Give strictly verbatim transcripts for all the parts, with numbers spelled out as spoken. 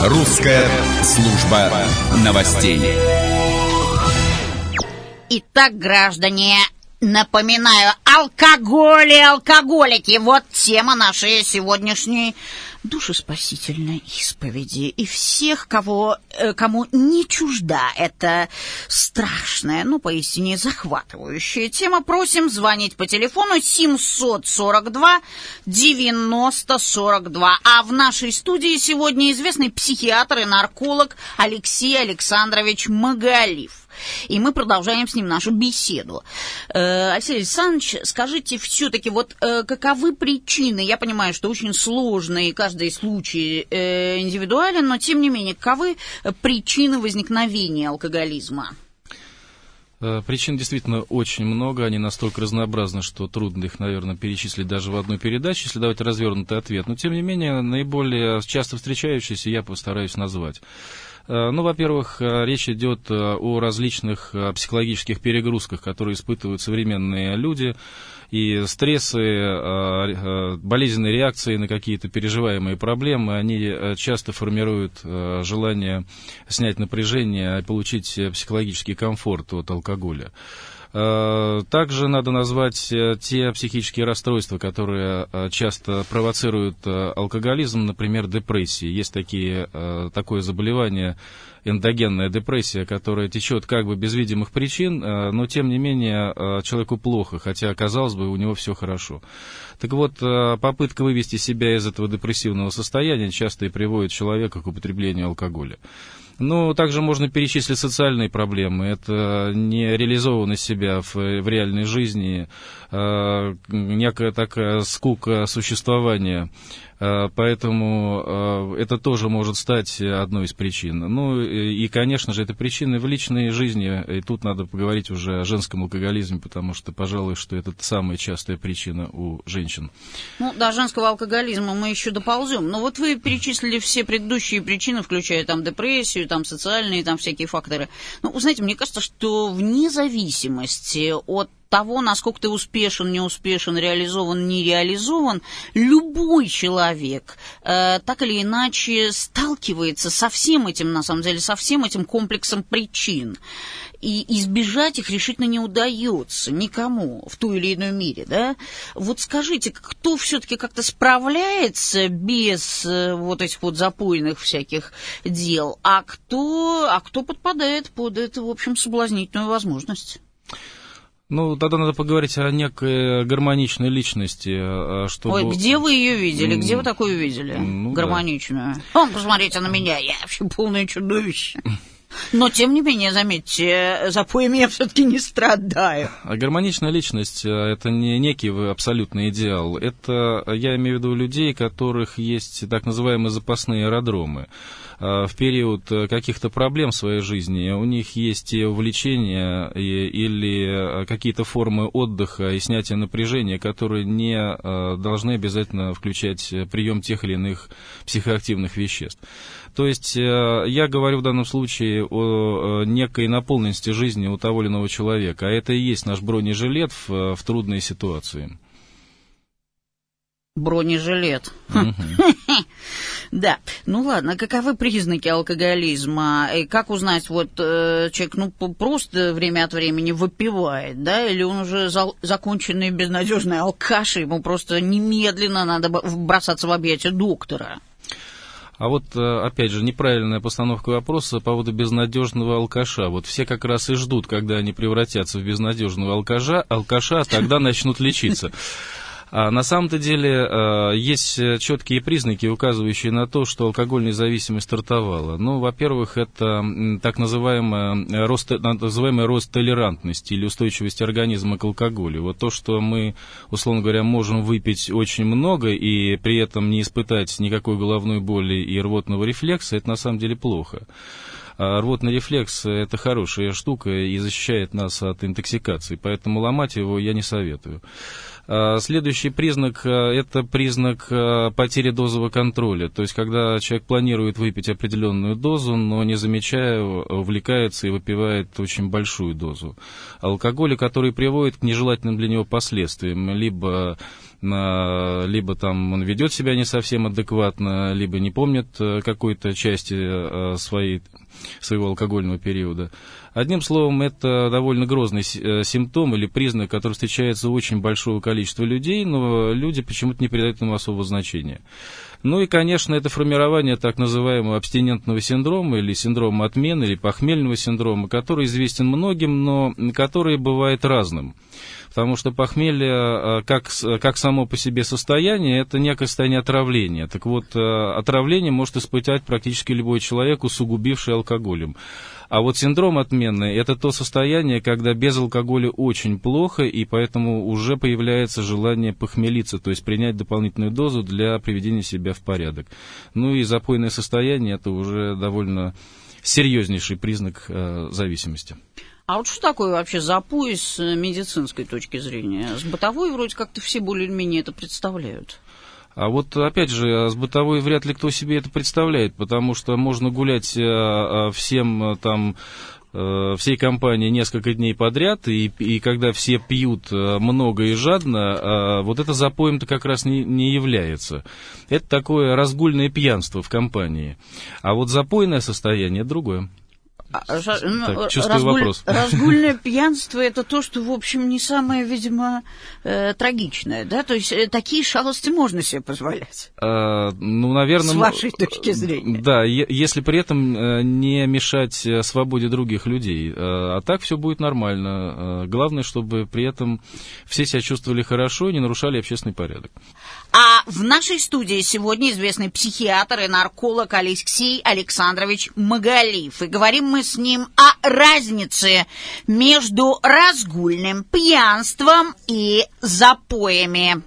Русская служба новостей. Итак, граждане, напоминаю, алкоголь и алкоголики. Вот тема нашей сегодняшней душеспасительной исповеди. И всех, кого, э, кому не чужда эта страшная, ну, поистине захватывающая тема, просим звонить по телефону семьсот сорок два девяносто сорок два. А в нашей студии сегодня известный психиатр и нарколог Алексей Александрович Магалиф. И мы продолжаем с ним нашу беседу. Э, Алексей Александрович, скажите все-таки, вот э, каковы причины? Я понимаю, что очень сложно, и каждый случай э, индивидуален, но тем не менее, каковы причины возникновения алкоголизма? Причин действительно очень много, они настолько разнообразны, что трудно их, наверное, перечислить даже в одной передаче, если давать развернутый ответ. Но, тем не менее, наиболее часто встречающиеся я постараюсь назвать. Ну, во-первых, речь идет о различных психологических перегрузках, которые испытывают современные люди, и стрессы, болезненные реакции на какие-то переживаемые проблемы, они часто формируют желание снять напряжение и получить психологический комфорт от алкоголя. Также надо назвать те психические расстройства, которые часто провоцируют алкоголизм, например, депрессии. Есть такие, такое заболевание, эндогенная депрессия, которая течет как бы без видимых причин, но тем не менее человеку плохо, хотя, казалось бы, у него все хорошо. Так вот, попытка вывести себя из этого депрессивного состояния часто и приводит человека к употреблению алкоголя. Ну, также можно перечислить социальные проблемы. Это нереализованность себя в, в реальной жизни, э, некая такая скука существования. Э, поэтому э, это тоже может стать одной из причин. Ну, и, и, конечно же, это причины в личной жизни. И тут надо поговорить уже о женском алкоголизме, потому что, пожалуй, что это самая частая причина у женщин. Ну, до женского алкоголизма мы еще доползем. Но вот вы перечислили все предыдущие причины, включая там депрессию, там социальные, там всякие факторы. Ну, вы знаете, мне кажется, что вне зависимости от того, насколько ты успешен, не успешен, реализован, не реализован, любой человек э, так или иначе сталкивается со всем этим, на самом деле, со всем этим комплексом причин. И избежать их решительно не удается никому в той или иной мере, да? Вот скажите, кто все-таки как-то справляется без э, вот этих вот запойных всяких дел, а кто, а кто подпадает под эту, в общем, соблазнительную возможность? Ну, тогда надо поговорить о некой гармоничной личности. Чтобы... Ой, где вы ее видели? Где вы такую видели? Ну, гармоничную? Да. О, посмотрите на меня, я вообще полное чудовище. Но, тем не менее, заметьте, запоями я все-таки не страдаю. А гармоничная личность – это не некий абсолютный идеал. Это, я имею в виду, людей, у которых есть так называемые запасные аэродромы. В период каких-то проблем в своей жизни у них есть и увлечения, и, или какие-то формы отдыха и снятия напряжения, которые не должны обязательно включать прием тех или иных психоактивных веществ. То есть я говорю в данном случае о некой наполненности жизни у того или иного человека, а это и есть наш бронежилет в, в трудной ситуации. Бронежилет. Да. Ну ладно, каковы признаки алкоголизма? И как узнать, вот человек, ну, просто время от времени выпивает, да, или он уже законченный безнадежный алкаш, ему просто немедленно надо бросаться в объятия доктора? А вот, опять же, неправильная постановка вопроса по поводу безнадежного алкаша. Вот все как раз и ждут, когда они превратятся в безнадежного алкаша, алкаша, тогда начнут лечиться. А на самом-то деле есть четкие признаки, указывающие на то, что алкогольная зависимость стартовала. Ну, во-первых, это так называемый рост, называемый рост толерантности или устойчивости организма к алкоголю. Вот то, что мы, условно говоря, можем выпить очень много и при этом не испытать никакой головной боли и рвотного рефлекса, это на самом деле плохо. Рвотный рефлекс – это хорошая штука и защищает нас от интоксикации, поэтому ломать его я не советую. Следующий признак – это признак потери дозового контроля. То есть, когда человек планирует выпить определенную дозу, но не замечая, увлекается и выпивает очень большую дозу алкоголя, который приводит к нежелательным для него последствиям. Либо либо там он ведет себя не совсем адекватно, либо не помнит какой-то части своей, своего алкогольного периода. Одним словом, это довольно грозный симптом или признак, который встречается у очень большого количества людей, но люди почему-то не придают ему особого значения. Ну и, конечно, это формирование так называемого абстинентного синдрома или синдрома отмены, или похмельного синдрома, который известен многим, но который бывает разным. Потому что похмелье, как, как само по себе состояние, это некое состояние отравления. Так вот, отравление может испытать практически любой человек, усугубивший алкоголем. А вот синдром отмены – это то состояние, когда без алкоголя очень плохо, и поэтому уже появляется желание похмелиться, то есть принять дополнительную дозу для приведения себя в порядок. Ну и запойное состояние – это уже довольно серьезнейший признак э, зависимости. А вот что такое вообще запой с медицинской точки зрения? С бытовой вроде как-то все более-менее это представляют. А вот, опять же, с бытовой вряд ли кто себе это представляет, потому что можно гулять всем там, всей компании несколько дней подряд, и, и когда все пьют много и жадно, вот это запоем-то как раз не, не является. Это такое разгульное пьянство в компании. А вот запойное состояние – другое. А, ну, так, чувствую разгуль... вопрос. Разгульное пьянство – это то, что, в общем, не самое, видимо, э, трагичное, да? То есть э, такие шалости можно себе позволять? А, ну, наверное... С вашей точки зрения. Да, если при этом не мешать свободе других людей. А так все будет нормально. Главное, чтобы при этом все себя чувствовали хорошо и не нарушали общественный порядок. А в нашей студии сегодня известный психиатр и нарколог Алексей Александрович Магалиев. И говорим мы с ним о разнице между разгульным пьянством и запоями.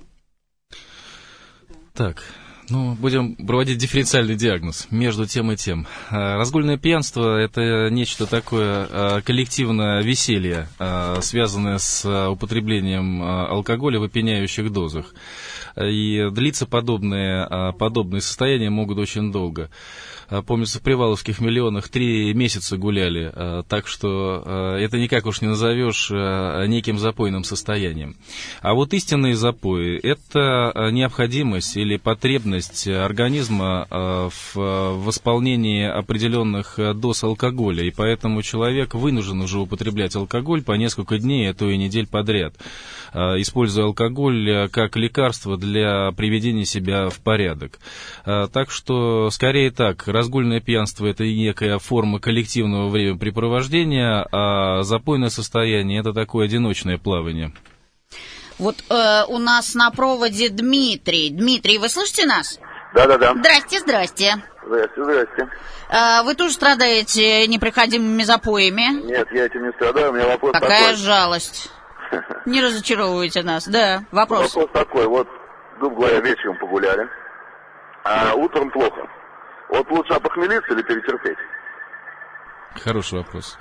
Так, ну, будем проводить дифференциальный диагноз между тем и тем. Разгульное пьянство – это нечто такое коллективное веселье, связанное с употреблением алкоголя в опьяняющих дозах. И длиться подобные, подобные состояния могут очень долго. Помнится, в Приваловских миллионах три месяца гуляли, так что это никак уж не назовешь неким запойным состоянием. А вот истинные запои – это необходимость или потребность организма в восполнении определенных доз алкоголя, и поэтому человек вынужден уже употреблять алкоголь по несколько дней, а то и недель подряд, используя алкоголь как лекарство для приведения себя в порядок. Так что, скорее так, разгульное пьянство – это некая форма коллективного времяпрепровождения, а запойное состояние – это такое одиночное плавание. Вот э, у нас на проводе Дмитрий. Дмитрий, вы слышите нас? Да-да-да. Здрасте, здрасте. Здрасте, здрасте. Э, вы тоже страдаете непроходимыми запоями? Нет, я этим не страдаю, у меня вопрос Какая такой. Какая жалость. Не разочаровывайте нас. Да, вопрос. Вопрос такой, вот, грубо говоря, вечером погуляли, а утром плохо. Вот лучше опохмелиться или перетерпеть? Хороший вопрос.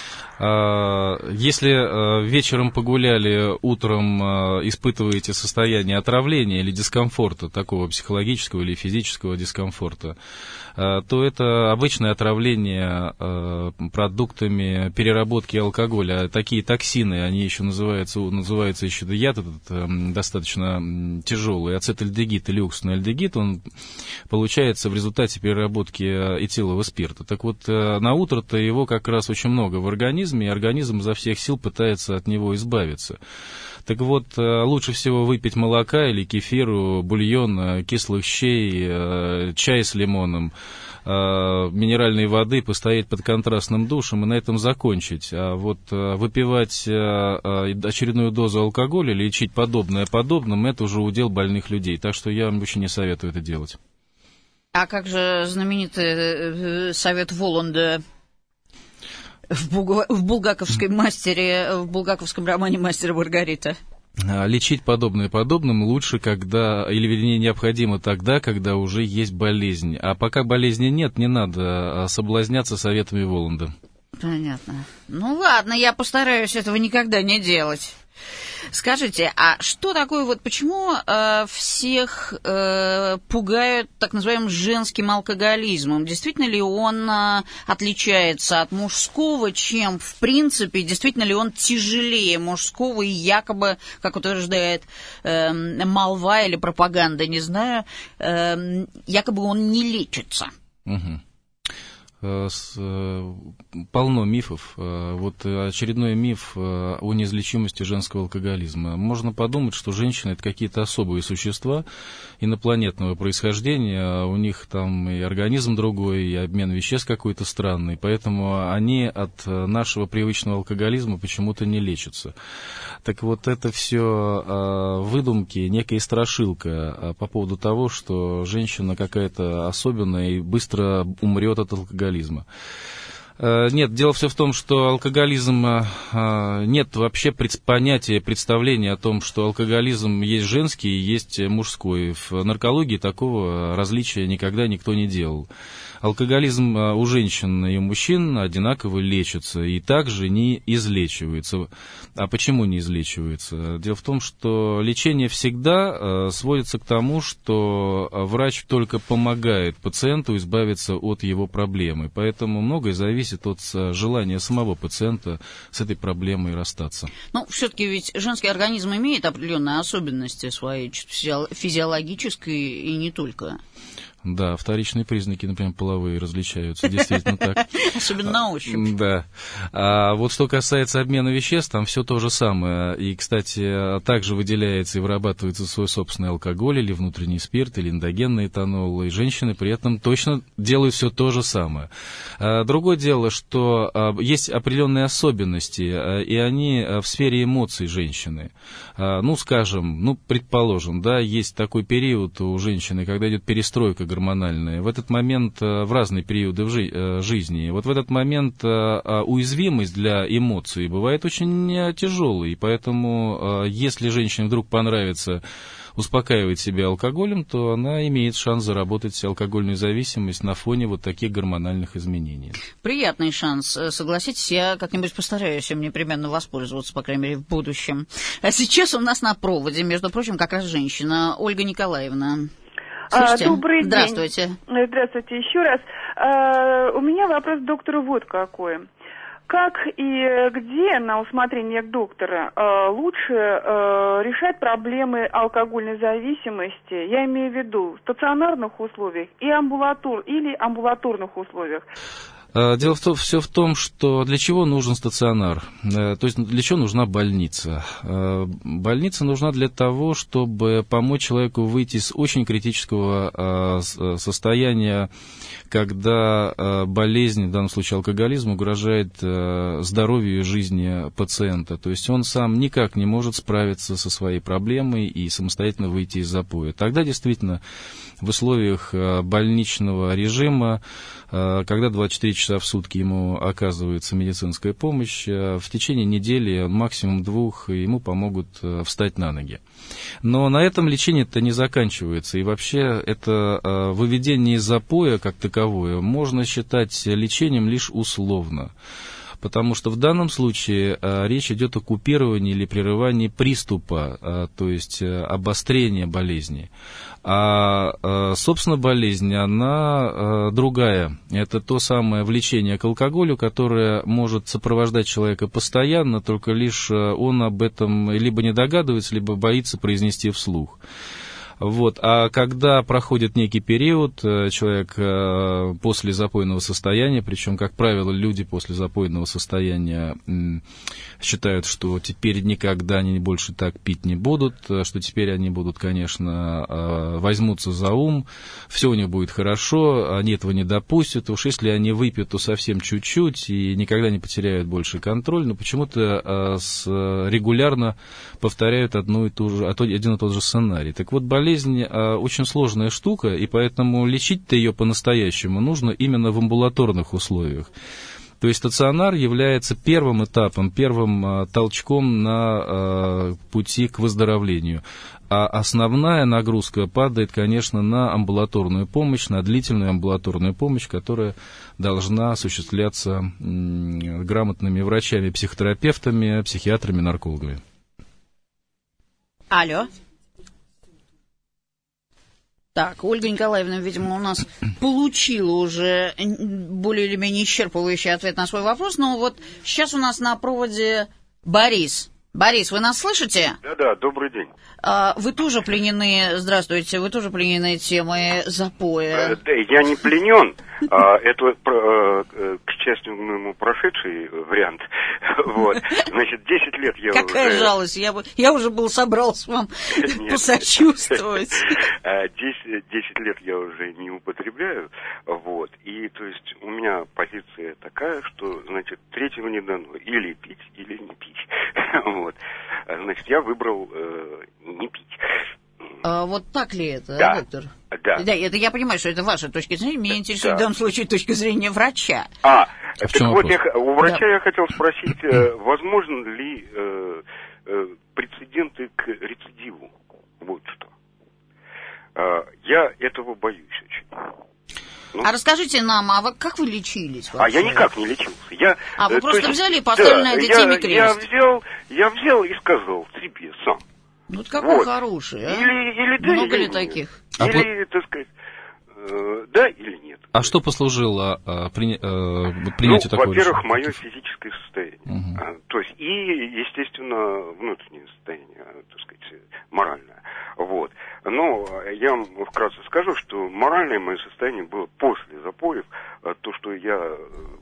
Если вечером погуляли, утром испытываете состояние отравления или дискомфорта, такого психологического или физического дискомфорта, то это обычное отравление продуктами переработки алкоголя. Такие токсины, они еще называются, называются еще яд этот достаточно тяжелый, ацетальдегид или уксусный альдегид, он получается в результате переработки этилового спирта. Так вот, на утро-то его как раз очень много в организме, и организм изо всех сил пытается от него избавиться. Так вот, лучше всего выпить молока или кефиру, бульон, кислых щей, чай с лимоном, минеральной воды, постоять под контрастным душем и на этом закончить. А вот выпивать очередную дозу алкоголя, лечить подобное подобным, это уже удел больных людей. Так что я вам очень не советую это делать. А как же знаменитый совет Воланда в, Буг... в булгаковской мастере, в булгаковском романе «Мастер и Маргарита»? Лечить подобное подобным лучше, когда, или вернее необходимо тогда, когда уже есть болезнь. А пока болезни нет, не надо соблазняться советами Воланда. Понятно. Ну ладно, я постараюсь этого никогда не делать. Скажите, а что такое, вот почему э, всех э, пугают так называемым женским алкоголизмом? Действительно ли он э, отличается от мужского, чем в принципе, действительно ли он тяжелее мужского и якобы, как утверждает э, молва или пропаганда, не знаю, э, якобы он не лечится? Угу. Полно мифов. Вот очередной миф о неизлечимости женского алкоголизма. Можно подумать, что женщины — это какие-то особые существа инопланетного происхождения, у них там и организм другой, и обмен веществ какой-то странный, поэтому они от нашего привычного алкоголизма почему-то не лечатся. Так вот, это все выдумки, некая страшилка по поводу того, что женщина какая-то особенная и быстро умрет от алкоголизма. Нет, дело все в том, что алкоголизм, нет вообще понятия, представления о том, что алкоголизм есть женский и есть мужской. В наркологии такого различия никогда никто не делал. Алкоголизм у женщин и у мужчин одинаково лечится и также не излечивается. А почему не излечивается? Дело в том, что лечение всегда сводится к тому, что врач только помогает пациенту избавиться от его проблемы. Поэтому многое зависит от желания самого пациента с этой проблемой расстаться. Ну, все-таки ведь женский организм имеет определенные особенности своей физиологической и не только. Да, вторичные признаки, например, половые, различаются, действительно так. Особенно на ощупь. Да. А вот что касается обмена веществ, там все то же самое. И, кстати, также выделяется и вырабатывается свой собственный алкоголь, или внутренний спирт, или эндогенный этанол, и женщины при этом точно делают все то же самое. А другое дело, что есть определенные особенности, и они в сфере эмоций женщины. Ну, скажем, ну, предположим, да, есть такой период у женщины, когда идет перестройка гормональная. В этот момент, в разные периоды в жи- жизни, вот в этот момент уязвимость для эмоций бывает очень тяжелой, и поэтому, если женщине вдруг понравится успокаивать себя алкоголем, то она имеет шанс заработать алкогольную зависимость на фоне вот таких гормональных изменений. Приятный шанс, согласитесь, я как-нибудь постараюсь им непременно воспользоваться, по крайней мере, в будущем. А сейчас у нас на проводе, между прочим, как раз женщина, Ольга Николаевна. Слушайте, добрый день. Здравствуйте. Здравствуйте еще раз. А, у меня вопрос к доктору вот какой. Как и где на усмотрение доктора а, лучше а, решать проблемы алкогольной зависимости, я имею в виду в стационарных условиях и амбулатор, или амбулаторных условиях? Дело в том, все в том, что для чего нужен стационар, то есть для чего нужна больница. Больница нужна для того, чтобы помочь человеку выйти из очень критического состояния, когда болезнь, в данном случае алкоголизм, угрожает здоровью и жизни пациента. То есть он сам никак не может справиться со своей проблемой и самостоятельно выйти из запоя. Тогда действительно в условиях больничного режима, когда двадцать четыре часа в сутки ему оказывается медицинская помощь, в течение недели, максимум двух, ему помогут встать на ноги. Но на этом лечение-то не заканчивается, и вообще это выведение из запоя как таковое можно считать лечением лишь условно. Потому что в данном случае а, речь идет о купировании или прерывании приступа, а, то есть а, обострения болезни. А, а, собственно, болезнь, она а, другая. Это то самое влечение к алкоголю, которое может сопровождать человека постоянно, только лишь он об этом либо не догадывается, либо боится произнести вслух. Вот. А когда проходит некий период, человек после запойного состояния, причем, как правило, люди после запойного состояния считают, что теперь никогда они больше так пить не будут, что теперь они будут, конечно, возьмутся за ум, все у них будет хорошо, они этого не допустят, уж если они выпьют, то совсем чуть-чуть и никогда не потеряют больше контроль, но почему-то регулярно повторяют одну и ту же, один и тот же сценарий. Так вот, болезнь очень сложная штука, и поэтому лечить-то ее по-настоящему нужно именно в амбулаторных условиях. То есть стационар является первым этапом, первым толчком на пути к выздоровлению. А основная нагрузка падает, конечно, на амбулаторную помощь, на длительную амбулаторную помощь, которая должна осуществляться грамотными врачами, психотерапевтами, психиатрами, наркологами. Алло. Так, Ольга Николаевна, видимо, у нас получила уже более или менее исчерпывающий ответ на свой вопрос, но вот сейчас у нас на проводе Борис. Борис, вы нас слышите? Да-да, добрый день. А, вы тоже пленены, здравствуйте, вы тоже пленены темой запоя? Э, да, я не пленен, а, это, э, к счастью, моему прошедший вариант. Вот. Значит, десять лет я Какая уже... жалость, я, бы, я уже был собрался вам посочувствовать. Десять лет я уже не употребляю, вот, и, то есть, у меня позиция такая, что, значит, третьего не дано, или пить, или не пить, вот, значит, я выбрал э, не пить. А вот так ли это, да, доктор? Да. Да, это я понимаю, что это ваша точка зрения, меня интересует да. в данном случае точка зрения врача. А, а так вот, я, у врача да. я хотел спросить, э, возможно ли э, э, прецеденты к рецидиву, вот что. Э, я этого боюсь очень. Ну, а расскажите нам, а вы, как вы лечились вообще? А я никак не лечился. Я, а вы э, просто есть, взяли и поставили да, на детей я, крест? Я взял, я взял и сказал себе сам. Ну, это какой вот. хороший, а? Или, или да, много или ли таких? Или, а так сказать, э, да или нет. А что послужило э, при, э, принятию ну, такого во-первых, решения? мое физическое состояние. Угу. А, то есть, и, естественно, внутреннее состояние, так сказать, моральное. Вот. Но я вам вкратце скажу, что моральное мое состояние было после запоев, то, что я,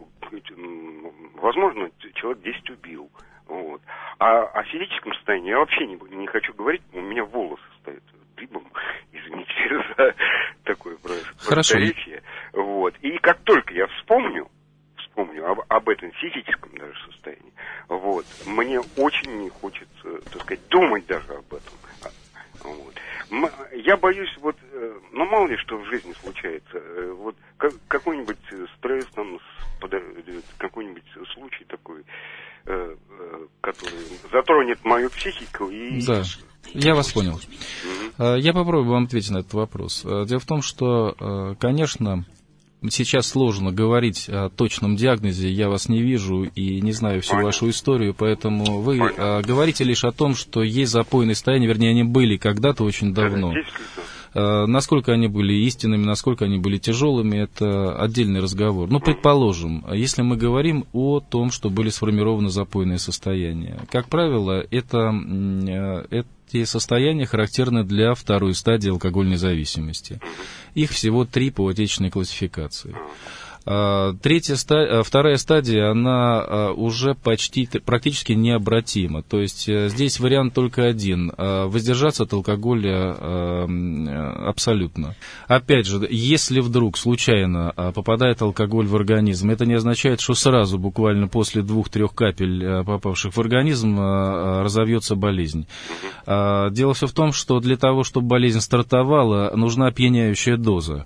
возможно, человек десять убил. Вот. А о физическом состоянии я вообще не, не хочу говорить, у меня волосы стоят дыбом, извините за такое просторечие. Вот. И как только я вспомню, вспомню об, об этом физическом даже состоянии, вот, мне очень не хочется, так сказать, думать даже об этом. Вот. Я боюсь, вот, ну, мало ли что в жизни случается, вот, какой-нибудь стресс, там, какой-нибудь случай такой, который затронет мою психику и... Да, я вас понял. Mm-hmm. Я попробую вам ответить на этот вопрос. Дело в том, что, конечно, сейчас сложно говорить о точном диагнозе, я вас не вижу и не знаю всю Понятно. Вашу историю, поэтому вы Понятно. Говорите лишь о том, что есть запойные состояния, вернее, они были когда-то очень давно. Насколько они были истинными, насколько они были тяжелыми, это отдельный разговор. Ну, предположим, если мы говорим о том, что были сформированы запойные состояния. Как правило, это, эти состояния характерны для второй стадии алкогольной зависимости. Их всего три по отечественной классификации. Третья стадия, вторая стадия, она уже почти, практически необратима. То есть здесь вариант только один – воздержаться от алкоголя абсолютно. Опять же, если вдруг случайно попадает алкоголь в организм, это не означает, что сразу, буквально после двух-трех капель, попавших в организм, разовьется болезнь. Дело все в том, что для того, чтобы болезнь стартовала, нужна опьяняющая доза.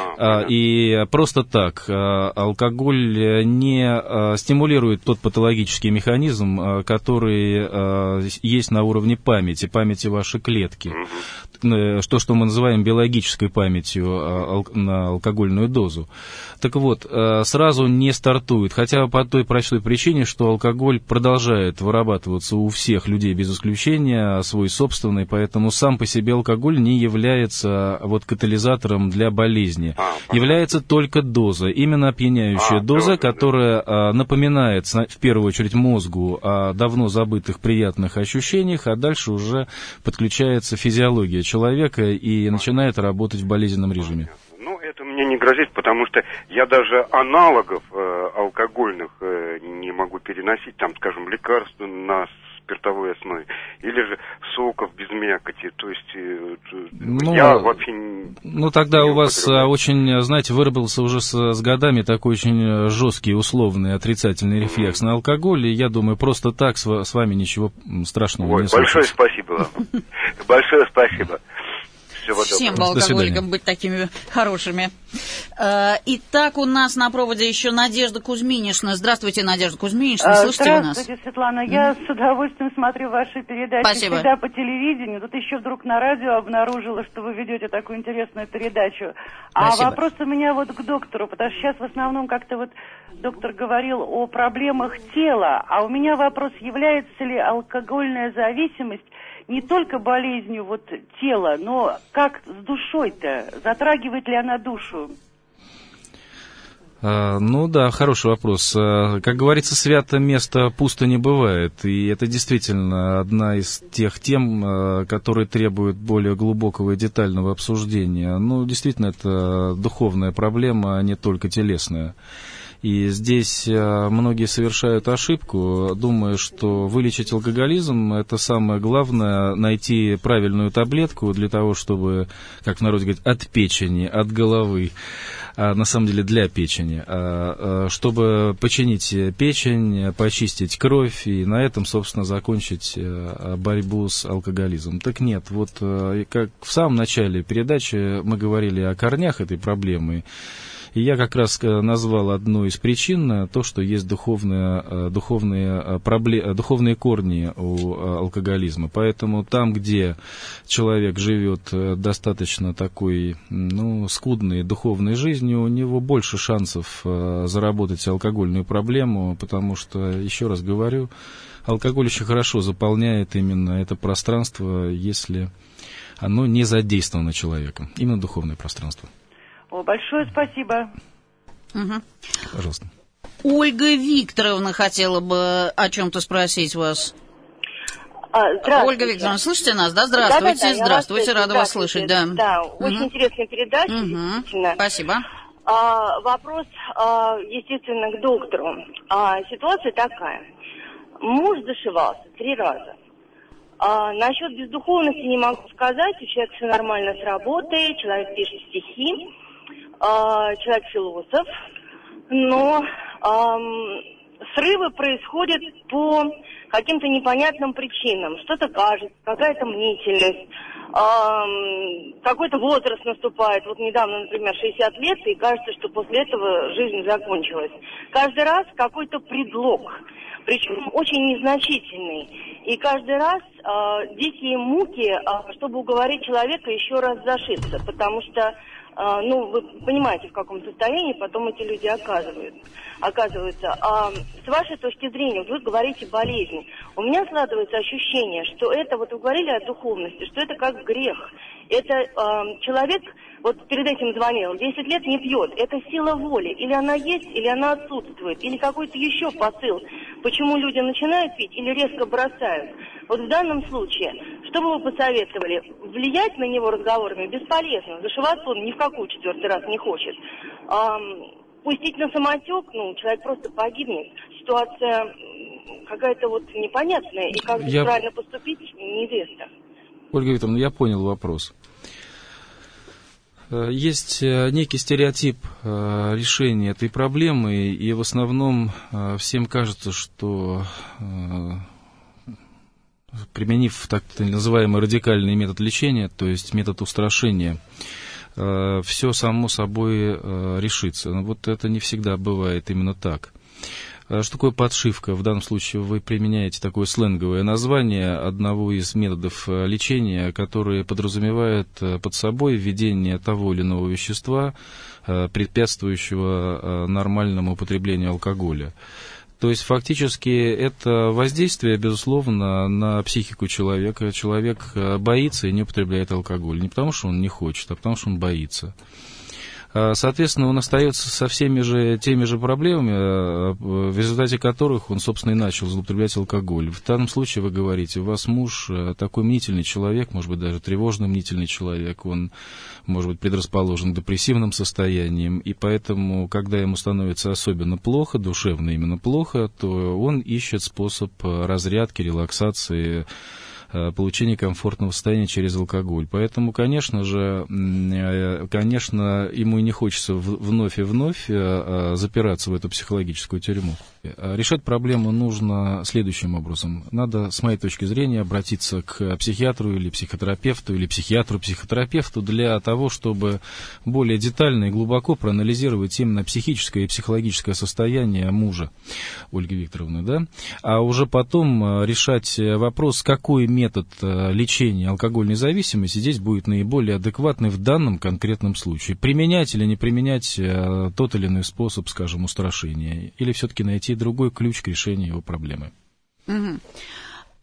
И просто так алкоголь не стимулирует тот патологический механизм, который есть на уровне памяти, памяти вашей клетки. То, что мы называем биологической памятью на алкогольную дозу. Так вот, сразу не стартует, хотя по той простой причине, что алкоголь продолжает вырабатываться у всех людей без исключения, свой собственный, поэтому сам по себе алкоголь не является вот катализатором для болезни. Является только доза, именно опьяняющая доза, которая напоминает в первую очередь мозгу о давно забытых приятных ощущениях, а дальше уже подключается физиология человека и начинает работать в болезненном режиме. Ну, это мне не грозит, потому что я даже аналогов э, алкогольных э, не могу переносить, там, скажем, лекарства на спиртовой основе, или же соков без мякоти, то есть э, ну, я вообще не... Ну, тогда не у вас очень, знаете, выработался уже с, с годами такой очень жесткий, условный, отрицательный рефлекс mm-hmm. на алкоголь, и я думаю, просто так с, с вами ничего страшного Ой, не случится. Большое спасибо вам. Большое спасибо. Всем бы алкоголикам быть такими хорошими. Итак, у нас на проводе еще Надежда Кузьминишна. Здравствуйте, Надежда Кузьминишна. Слышите вы нас? Здравствуйте, Светлана. Я с удовольствием смотрю ваши передачи. Спасибо. Всегда по телевидению. Тут еще вдруг на радио обнаружила, что вы ведете такую интересную передачу. А Спасибо. Вопрос у меня вот к доктору, потому что сейчас в основном как-то вот доктор говорил о проблемах тела. А у меня вопрос, является ли алкогольная зависимость не только болезнью вот тела, но как с душой-то? Затрагивает ли она душу? А, ну да, хороший вопрос. А, как говорится, свято место пусто не бывает. И это действительно одна из тех тем, а, которые требуют более глубокого и детального обсуждения. Ну, действительно, это духовная проблема, а не только телесная. И здесь многие совершают ошибку, думая, что вылечить алкоголизм – это самое главное, найти правильную таблетку для того, чтобы, как в народе говорят, от печени, от головы, а на самом деле для печени, чтобы починить печень, почистить кровь и на этом, собственно, закончить борьбу с алкоголизмом. Так нет, вот как в самом начале передачи мы говорили о корнях этой проблемы. И я как раз назвал одну из причин, то, что есть духовные, духовные, проблемы, духовные корни у алкоголизма. Поэтому там, где человек живет достаточно такой, ну, скудной духовной жизнью, у него больше шансов заработать алкогольную проблему, потому что, еще раз говорю, алкоголь очень хорошо заполняет именно это пространство, если оно не задействовано человеком, именно духовное пространство. О, большое спасибо. Угу. Пожалуйста. Ольга Викторовна хотела бы о чем-то спросить вас. А, Ольга Викторовна, слышите нас, да? Здравствуйте, да, да, да, здравствуйте, рада вас вас слышать, да. Да, угу. Очень интересная передача, угу. действительно. Спасибо. А, вопрос, а, естественно, к доктору. А, ситуация такая. Муж зашивался три раза. А, насчет бездуховности не могу сказать. У человека все нормально с работой, человек пишет стихи. Человек философ, но эм, срывы происходят по каким-то непонятным причинам. Что-то кажется, какая-то мнительность, эм, какой-то возраст наступает. Вот недавно, например, шестьдесят лет, и кажется, что после этого жизнь закончилась. Каждый раз какой-то предлог, причем очень незначительный. И каждый раз э, дикие муки, э, чтобы уговорить человека еще раз зашиться, потому что Uh, ну, вы понимаете, в каком состоянии потом эти люди оказываются. оказываются. А с вашей точки зрения, вот вы говорите болезнь. У меня складывается ощущение, что это, вот вы говорили о духовности, что это как грех. Это э, человек, вот перед этим звонил, десять лет не пьет. Это сила воли. Или она есть, или она отсутствует. Или какой-то еще посыл. Почему люди начинают пить или резко бросают. Вот в данном случае, что бы вы посоветовали? Влиять на него разговорами бесполезно. Зашиваться он ни в какую четвертый раз не хочет. Эм, пустить на самотек, ну, человек просто погибнет. Ситуация какая-то вот непонятная. И как Я... правильно поступить, неизвестно. Ольга Викторовна, я понял вопрос. Есть некий стереотип решения этой проблемы, и в основном всем кажется, что, применив так называемый радикальный метод лечения, то есть метод устрашения, все само собой решится. Но вот это не всегда бывает именно так. Что такое подшивка? В данном случае вы применяете такое сленговое название одного из методов лечения, который подразумевает под собой введение того или иного вещества, препятствующего нормальному употреблению алкоголя. То есть фактически это воздействие, безусловно, на психику человека. Человек боится и не употребляет алкоголь. Не потому, что он не хочет, а потому, что он боится. Соответственно, он остается со всеми же теми же проблемами, в результате которых он, собственно, и начал злоупотреблять алкоголь. В данном случае вы говорите, у вас муж такой мнительный человек, может быть, даже тревожно мнительный человек, он, может быть, предрасположен к депрессивным состояниям, и поэтому, когда ему становится особенно плохо, душевно именно плохо, то он ищет способ разрядки, релаксации, получения комфортного состояния через алкоголь. Поэтому, конечно же, конечно, ему и не хочется вновь и вновь запираться в эту психологическую тюрьму. Решать проблему нужно следующим образом. Надо, с моей точки зрения, обратиться к психиатру или психотерапевту, или психиатру-психотерапевту для того, чтобы более детально и глубоко проанализировать именно психическое и психологическое состояние мужа Ольги Викторовны, да? А уже потом решать вопрос, какой метод лечения алкогольной зависимости здесь будет наиболее адекватный в данном конкретном случае. Применять или не применять тот или иной способ, скажем, устрашения, или все-таки найти другой ключ к решению его проблемы. Угу.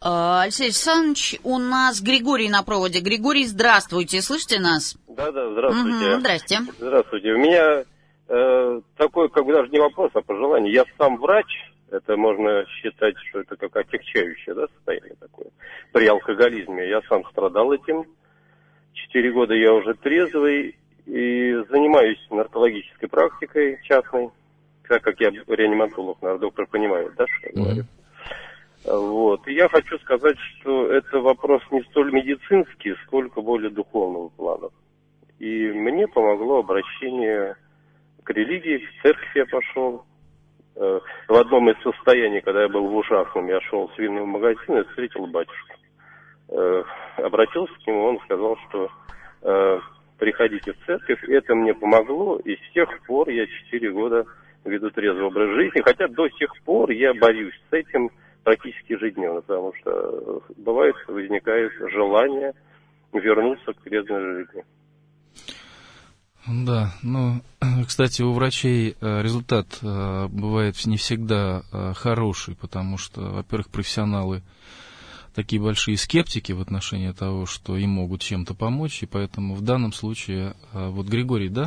Алексей Александрович, у нас Григорий на проводе. Григорий, здравствуйте, слышите нас? Да-да, здравствуйте. Угу, здрасте. Здравствуйте. У меня э, такой, как бы даже не вопрос, а пожелание. Я сам врач, это можно считать, что это как отягчающее, да, состояние такое. При алкоголизме я сам страдал этим. Четыре года я уже трезвый и занимаюсь наркологической практикой частной, так как я реаниматолог, наверное, доктор понимает, да, что я говорю. Mm-hmm. Вот. И я хочу сказать, что это вопрос не столь медицинский, сколько более духовного плана. И мне помогло обращение к религии, в церковь я пошел. В одном из состояний, когда я был в ужасном, я шел в винный магазин и встретил батюшку. Обратился к нему, он сказал, что приходите в церковь. Это мне помогло, и с тех пор я четыре года веду трезвый образ жизни. Хотя до сих пор я борюсь с этим практически ежедневно, потому что бывает, возникает желание вернуться к трезвой жизни. Да, ну, кстати, у врачей результат бывает не всегда хороший, потому что, во-первых, профессионалы такие большие скептики в отношении того, что им могут чем-то помочь, и поэтому в данном случае, вот Григорий, да,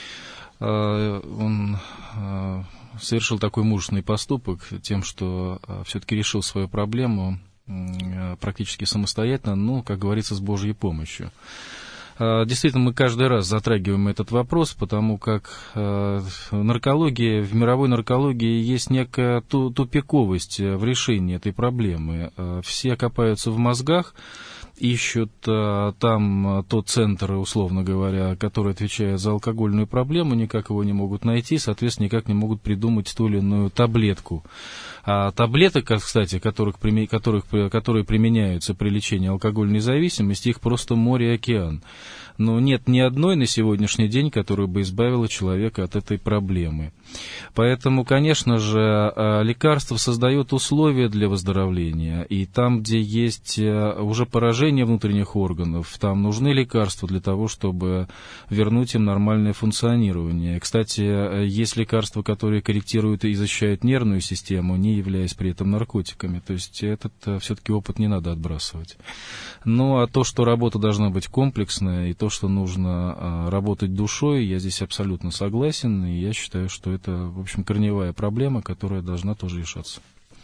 он совершил такой мужественный поступок тем, что все-таки решил свою проблему практически самостоятельно, но, как говорится, с Божьей помощью. Действительно, мы каждый раз затрагиваем этот вопрос, потому как в наркологии, в мировой наркологии есть некая тупиковость в решении этой проблемы. Все копаются в мозгах, ищут а, там тот центр, условно говоря, который отвечает за алкогольную проблему, никак его не могут найти, соответственно, никак не могут придумать ту или иную таблетку. А таблеток, кстати, которых, которых, которые применяются при лечении алкогольной зависимости, их просто море и океан. Но нет ни одной на сегодняшний день, которая бы избавила человека от этой проблемы. Поэтому, конечно же, лекарство создает условия для выздоровления. И там, где есть уже поражение внутренних органов, там нужны лекарства для того, чтобы вернуть им нормальное функционирование. Кстати, есть лекарства, которые корректируют и защищают нервную систему, не являясь при этом наркотиками. То есть этот все-таки опыт не надо отбрасывать. Ну, а то, что работа должна быть комплексная, и то, что нужно а, работать душой, я здесь абсолютно согласен, и я считаю, что это, в общем, корневая проблема, которая должна тоже решаться.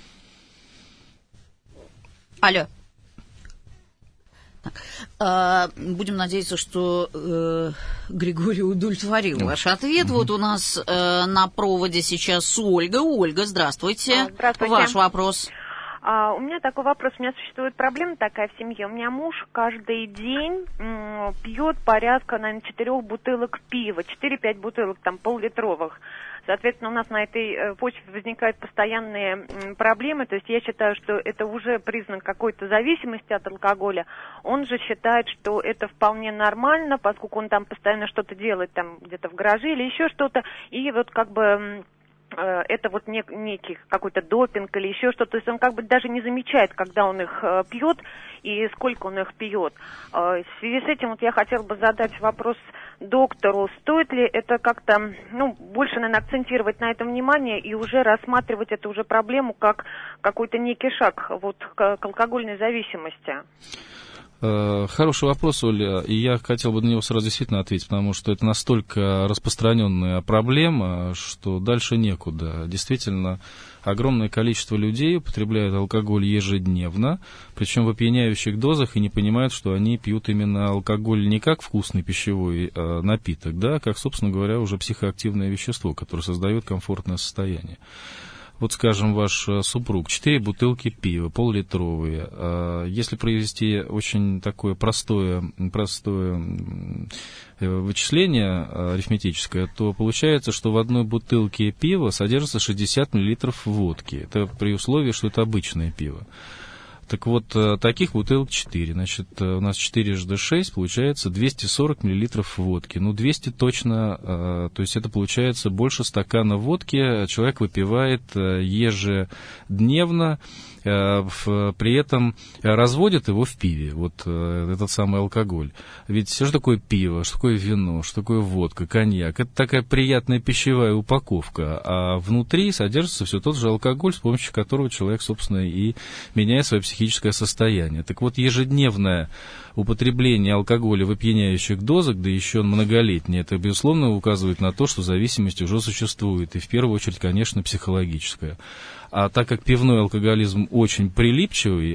Алло. Так, э, будем надеяться, что э, Григорий удовлетворил mm. ваш ответ. Mm-hmm. Вот у нас э, на проводе сейчас Ольга. Ольга, здравствуйте. Здравствуйте. Ваш вопрос. А, у меня такой вопрос. У меня существует проблема такая в семье. У меня муж каждый день м, пьет порядка, наверное, четырех бутылок пива. четыре-пять бутылок, там, пол-литровых. Соответственно, у нас на этой почве возникают постоянные м, проблемы. То есть я считаю, что это уже признак какой-то зависимости от алкоголя. Он же считает, что это вполне нормально, поскольку он там постоянно что-то делает, там, где-то в гараже или еще что-то. И вот как бы... это вот нек, некий какой-то допинг или еще что-то. То есть он как бы даже не замечает, когда он их э, пьет и сколько он их пьет. Э, в связи с этим вот я хотела бы задать вопрос доктору. Стоит ли это как-то, ну, больше, наверное, акцентировать на этом внимание и уже рассматривать эту уже проблему как какой-то некий шаг вот к, к алкогольной зависимости? Хороший вопрос, Оля, и я хотел бы на него сразу действительно ответить, потому что это настолько распространенная проблема, что дальше некуда. Действительно, огромное количество людей употребляют алкоголь ежедневно, причем в опьяняющих дозах, и не понимают, что они пьют именно алкоголь не как вкусный пищевой а, напиток, да, а как, собственно говоря, уже психоактивное вещество, которое создает комфортное состояние. Вот, скажем, ваш супруг, четыре бутылки пива, пол-литровые. Если провести очень такое простое, простое вычисление арифметическое, то получается, что в одной бутылке пива содержится шестьдесят миллилитров водки. Это при условии, что это обычное пиво. Так вот, таких бутылок четыре. Значит, у нас четырежды шесть, получается двести сорок миллилитров водки. Ну, двести точно, то есть это получается больше стакана водки человек выпивает ежедневно, при этом разводят его в пиве, вот этот самый алкоголь. Ведь что такое пиво, что такое вино, что такое водка, коньяк? Это такая приятная пищевая упаковка, а внутри содержится все тот же алкоголь, с помощью которого человек, собственно, и меняет свое психическое психическое состояние. Так вот, ежедневное употребление алкоголя в опьяняющих дозах, да еще многолетнее, это, безусловно, указывает на то, что зависимость уже существует, и в первую очередь, конечно, психологическая. А так как пивной алкоголизм очень прилипчивый,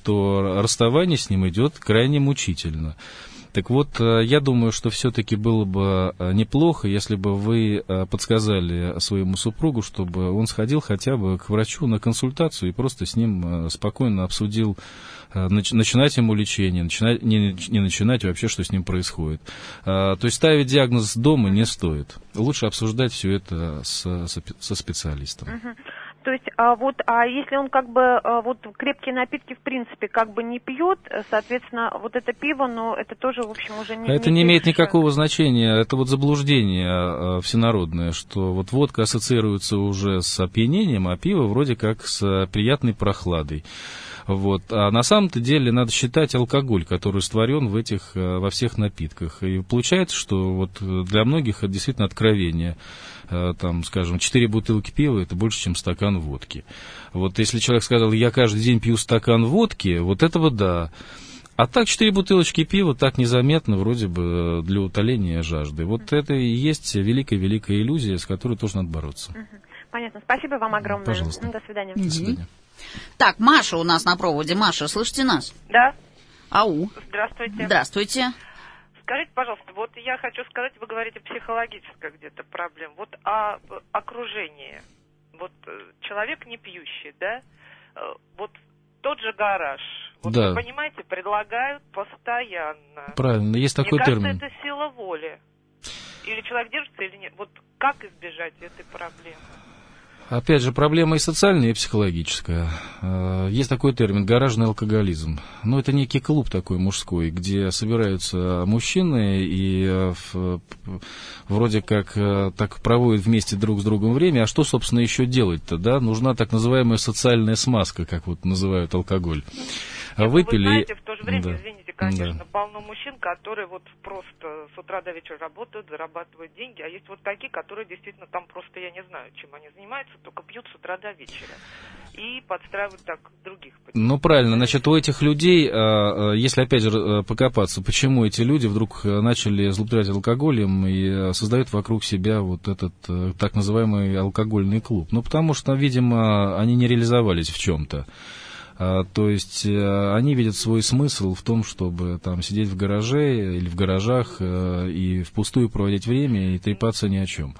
то расставание с ним идет крайне мучительно. Так вот, я думаю, что все-таки было бы неплохо, если бы вы подсказали своему супругу, чтобы он сходил хотя бы к врачу на консультацию и просто с ним спокойно обсудил, начинать ему лечение, начинать, не, не начинать вообще, что с ним происходит. То есть ставить диагноз дома не стоит. Лучше обсуждать все это с, со специалистом. То есть, а вот, а если он как бы, а вот крепкие напитки в принципе как бы не пьет, соответственно, вот это пиво, но это тоже, в общем, уже не... Это не, не имеет шаг. никакого значения, это вот заблуждение всенародное, что вот водка ассоциируется уже с опьянением, а пиво вроде как с приятной прохладой. Вот. А на самом-то деле надо считать алкоголь, который растворен в этих, во всех напитках. И получается, что вот для многих это действительно откровение. Там, скажем, четыре бутылки пива – это больше, чем стакан водки. Вот если человек сказал, я каждый день пью стакан водки, вот этого да. А так четыре бутылочки пива так незаметно, вроде бы, для утоления жажды. Вот mm-hmm. это и есть великая-великая иллюзия, с которой тоже надо бороться. Mm-hmm. Понятно. Спасибо вам огромное. Пожалуйста. До свидания. До свидания. Так, Маша у нас на проводе. Маша, слышите нас? Да. Ау. Здравствуйте. Здравствуйте. Скажите, пожалуйста, вот я хочу сказать, вы говорите психологическая где-то проблема. Вот о окружении. Вот человек не пьющий, да? Вот тот же гараж. Вот да. Вы понимаете, предлагают постоянно. Правильно, есть такой Мне термин. Мне кажется, это сила воли. Или человек держится, или нет. Вот как избежать этой проблемы? Опять же, проблема и социальная, и психологическая. Есть такой термин «гаражный алкоголизм». Ну, это некий клуб такой мужской, где собираются мужчины и вроде как так проводят вместе друг с другом время. А что, собственно, еще делать-то, да? Нужна так называемая социальная смазка, как вот называют алкоголь. Нет, Выпили... Вы знаете, в то же время, да. извините, конечно, да. полно мужчин, которые вот просто с утра до вечера работают, зарабатывают деньги, а есть вот такие, которые действительно там просто, я не знаю, чем они занимаются, только пьют с утра до вечера и подстраивают так других. Ну, правильно, значит, у этих людей, если опять же покопаться, почему эти люди вдруг начали злоупотреблять алкоголем и создают вокруг себя вот этот так называемый алкогольный клуб? Ну, потому что, видимо, они не реализовались в чем-то. То есть они видят свой смысл в том, чтобы там сидеть в гараже или в гаражах и впустую проводить время и трепаться ни о чем.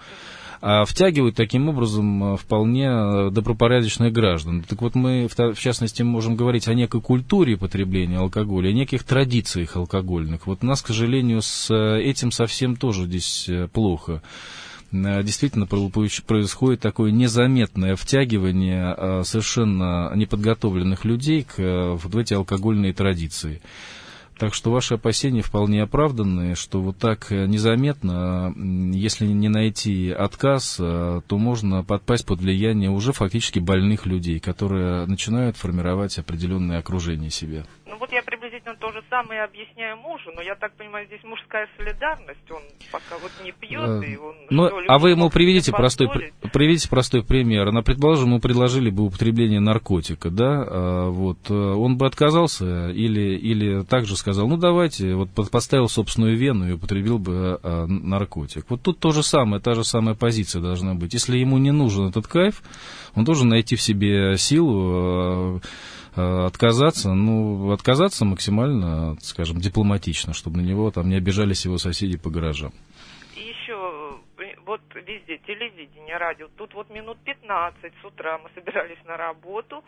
А втягивают таким образом вполне добропорядочных граждан. Так вот, мы, в частности, можем говорить о некой культуре потребления алкоголя, о неких традициях алкогольных. Вот у нас, к сожалению, с этим совсем тоже здесь плохо. Действительно происходит такое незаметное втягивание совершенно неподготовленных людей к, вот в эти алкогольные традиции. Так что ваши опасения вполне оправданные, что вот так незаметно, если не найти отказ, то можно подпасть под влияние уже фактически больных людей, которые начинают формировать определенное окружение себе. Ну вот я приблизительно то же самое объясняю мужу, но я так понимаю, здесь мужская солидарность, он пока вот не пьет, а, и он... Ну, что, а вы ему приведите простой, простой, приведите простой пример. Ну, предположим, мы предложили бы употребление наркотика, да, а, вот, он бы отказался или, или также сказал, ну, давайте, вот поставил собственную вену и употребил бы а, наркотик. Вот тут то же самое, та же самая позиция должна быть. Если ему не нужен этот кайф, он должен найти в себе силу... А, отказаться, ну, отказаться максимально, скажем, дипломатично, чтобы на него там не обижались его соседи по гаражам. И еще вот везде телевидение, радио, тут вот минут пятнадцать с утра мы собирались на работу,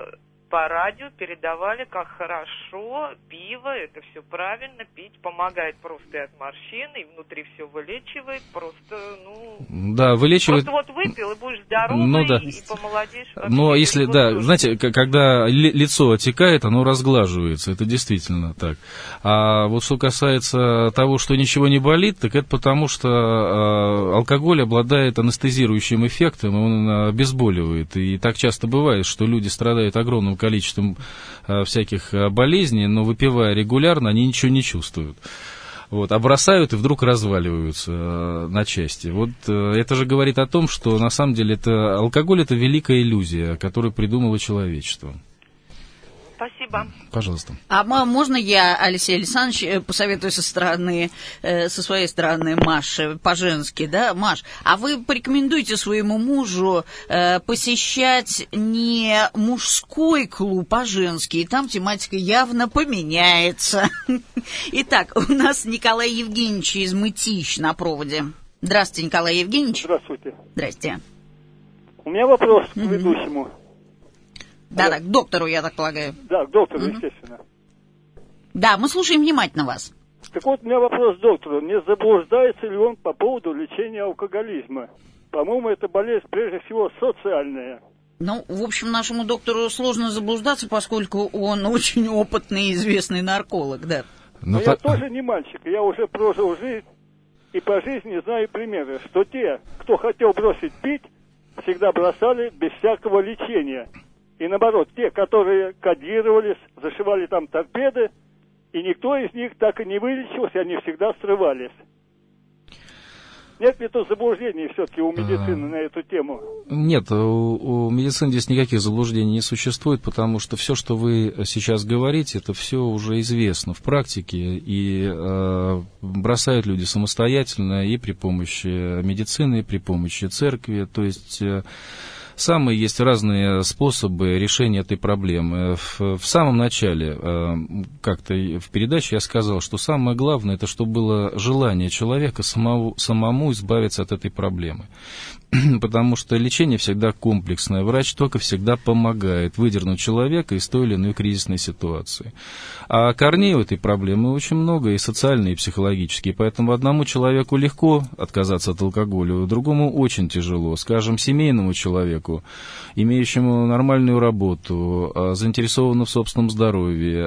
по радио передавали, как хорошо, пиво, это все правильно, пить помогает просто и от морщин, и внутри все вылечивает, просто, ну... Да, вылечивает... Просто вот выпил, и будешь здоровый, ну, да. и, и помолодеешь. Ну, если, да, тоже. Знаете, когда лицо отекает, оно разглаживается, это действительно так. А вот что касается того, что ничего не болит, так это потому, что алкоголь обладает анестезирующим эффектом, он обезболивает, и так часто бывает, что люди страдают огромным количеством а, всяких а, болезней, но выпивая регулярно, они ничего не чувствуют. Вот, а бросают и вдруг разваливаются а, на части. Вот а, это же говорит о том, что на самом деле это, алкоголь – это великая иллюзия, которую придумало человечество. Спасибо. Спасибо. Пожалуйста. А можно я, Алексей Александрович, посоветую со стороны, со своей стороны Маши, по-женски, да? Маш, а вы порекомендуете своему мужу посещать не мужской клуб, а женский, и там тематика явно поменяется. Итак, у нас Николай Евгеньевич из Мытищ на проводе. Здравствуйте, Николай Евгеньевич. Здравствуйте. Здрасте. У меня вопрос к ведущему. Да, да, к доктору, я так полагаю. Да, к доктору, угу. естественно. Да, мы слушаем внимательно вас. Так вот, у меня вопрос к доктору. Не заблуждается ли он по поводу лечения алкоголизма? По-моему, это болезнь, прежде всего, социальная. Ну, в общем, нашему доктору сложно заблуждаться, поскольку он очень опытный и известный нарколог, да. Но, Но я по... тоже не мальчик, я уже прожил жизнь, и по жизни знаю примеры, что те, кто хотел бросить пить, всегда бросали без всякого лечения. И наоборот, те, которые кодировались, зашивали там торпеды, и никто из них так и не вылечился, они всегда срывались. Нет ли тут заблуждений все-таки у медицины а... на эту тему? Нет, у, у медицины здесь никаких заблуждений не существует, потому что все, что вы сейчас говорите, это все уже известно в практике, и э, бросают люди самостоятельно и при помощи медицины, и при помощи церкви, то есть... Э, Самые есть разные способы решения этой проблемы. В, в самом начале, как-то в передаче я сказал, что самое главное, это чтобы было желание человека самому, самому избавиться от этой проблемы. Потому что лечение всегда комплексное. Врач только всегда помогает выдернуть человека из той или иной кризисной ситуации. А корней у этой проблемы очень много, и социальные, и психологические. Поэтому одному человеку легко отказаться от алкоголя, другому очень тяжело. Скажем, семейному человеку, имеющему нормальную работу, заинтересованному в собственном здоровье,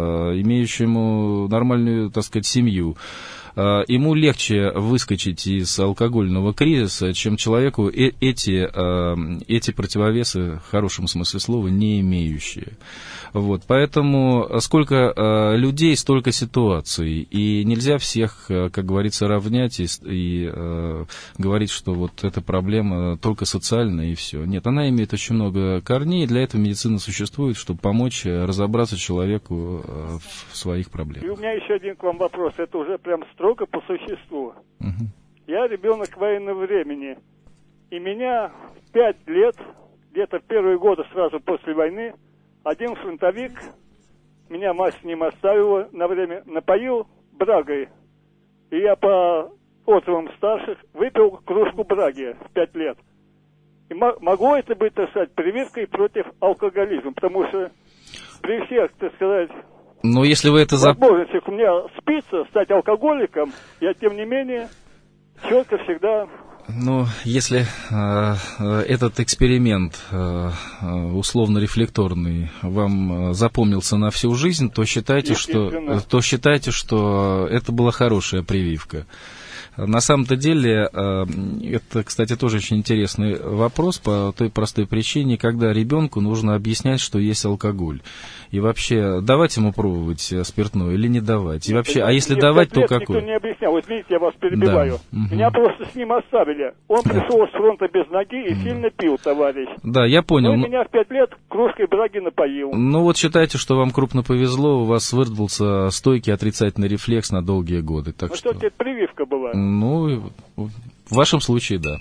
имеющему нормальную, так сказать, семью, ему легче выскочить из алкогольного кризиса, чем человеку эти, эти противовесы, в хорошем смысле слова, не имеющие. Вот, поэтому сколько людей, столько ситуаций, и нельзя всех, как говорится, равнять и, и э, говорить, что вот эта проблема только социальная и все. Нет, она имеет очень много корней, и для этого медицина существует, чтобы помочь разобраться человеку в своих проблемах. И у меня еще один к вам вопрос, это уже прям строго по существу. Угу. Я ребенок военного времени, и меня в пять лет, где-то в первые годы сразу после войны, один фронтовик, меня мать с ним оставила на время, напоил брагой. И я по отзывам старших выпил кружку браги в пять лет. И могло это быть, так сказать, прививкой против алкоголизма, потому что при всех, так сказать, но если вы это возможностях у меня спиться, стать алкоголиком, я, тем не менее, четко всегда... Ну, если э, этот эксперимент э, условно-рефлекторный вам запомнился на всю жизнь, то считайте, что, то считайте, что это была хорошая прививка. На самом-то деле, это, кстати, тоже очень интересный вопрос по той простой причине, когда ребенку нужно объяснять, что есть алкоголь. И вообще, давать ему пробовать спиртное или не давать? И вообще, а если давать, то какой? Никто не объяснял. Вот видите, я вас перебиваю. Да. Меня угу. просто с ним оставили. Он пришел с фронта без ноги и угу. сильно пил, товарищ. Да, я понял. Он меня в пять лет кружкой браги напоил. Ну вот считайте, что вам крупно повезло, у вас выработался стойкий отрицательный рефлекс на долгие годы. Так ну что это прививка была. Ну, в вашем случае, да.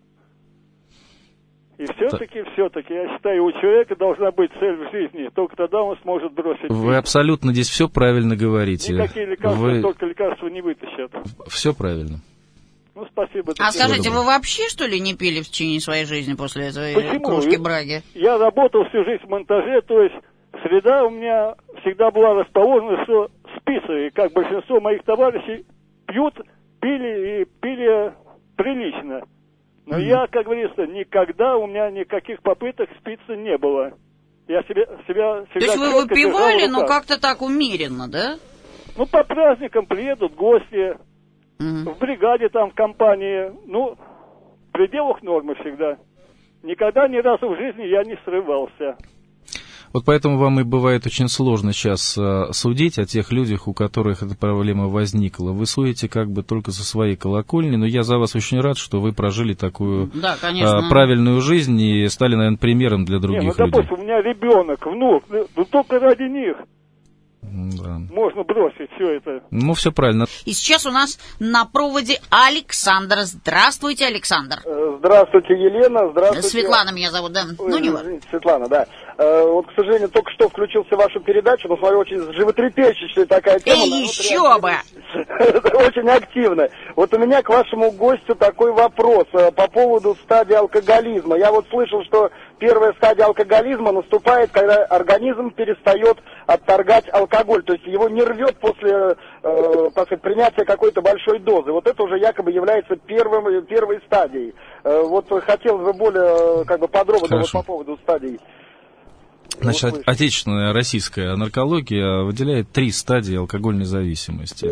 И все-таки, все-таки, я считаю, у человека должна быть цель в жизни, только тогда он сможет бросить. Вы пить. Абсолютно здесь все правильно говорите. Никакие лекарства, вы... только лекарства не вытащат. Все правильно. Ну, спасибо. А скажите, вы вообще, что ли, не пили в течение своей жизни после этой Почему? кружки браги? Я работал всю жизнь в монтаже, то есть среда у меня всегда была расположена, что списывая, как большинство моих товарищей пьют, пили и пили прилично. Но mm-hmm. я, как говорится, никогда у меня никаких попыток спиться не было. Я себя, себя всегда... То есть вы выпивали, но как-то так умеренно, да? Ну, по праздникам приедут гости, mm-hmm. в бригаде там, в компании. Ну, в пределах нормы всегда. Никогда ни разу в жизни я не срывался. Вот поэтому вам и бывает очень сложно сейчас а, судить о тех людях, у которых эта проблема возникла. Вы судите как бы только со своей колокольни, но я за вас очень рад, что вы прожили такую да, а, правильную жизнь и стали, наверное, примером для других Не, ну, людей. допустим, у меня ребенок, внук, ну только ради них. Да. Можно бросить все это. Ну, все правильно. И сейчас у нас на проводе Александр. Здравствуйте, Александр. Здравствуйте, Елена. Здравствуйте. Светлана меня зовут, да. Ой, ну, не важно. Светлана, да. Э, вот, к сожалению, только что включился в вашу передачу, но смотрю, очень животрепещущая такая тема. Эй, еще бы! Очень активно. Вот у меня к вашему гостю такой вопрос по поводу стадии алкоголизма. Я вот слышал, что первая стадия алкоголизма наступает, когда организм перестает отторгать алкоголь, то есть его не рвет после, э, так сказать, принятия какой-то большой дозы. Вот это уже якобы является первым, первой стадией. Э, вот хотелось бы более как бы подробно вот по поводу стадий. Значит, вот отечественная российская наркология выделяет три стадии алкогольной зависимости.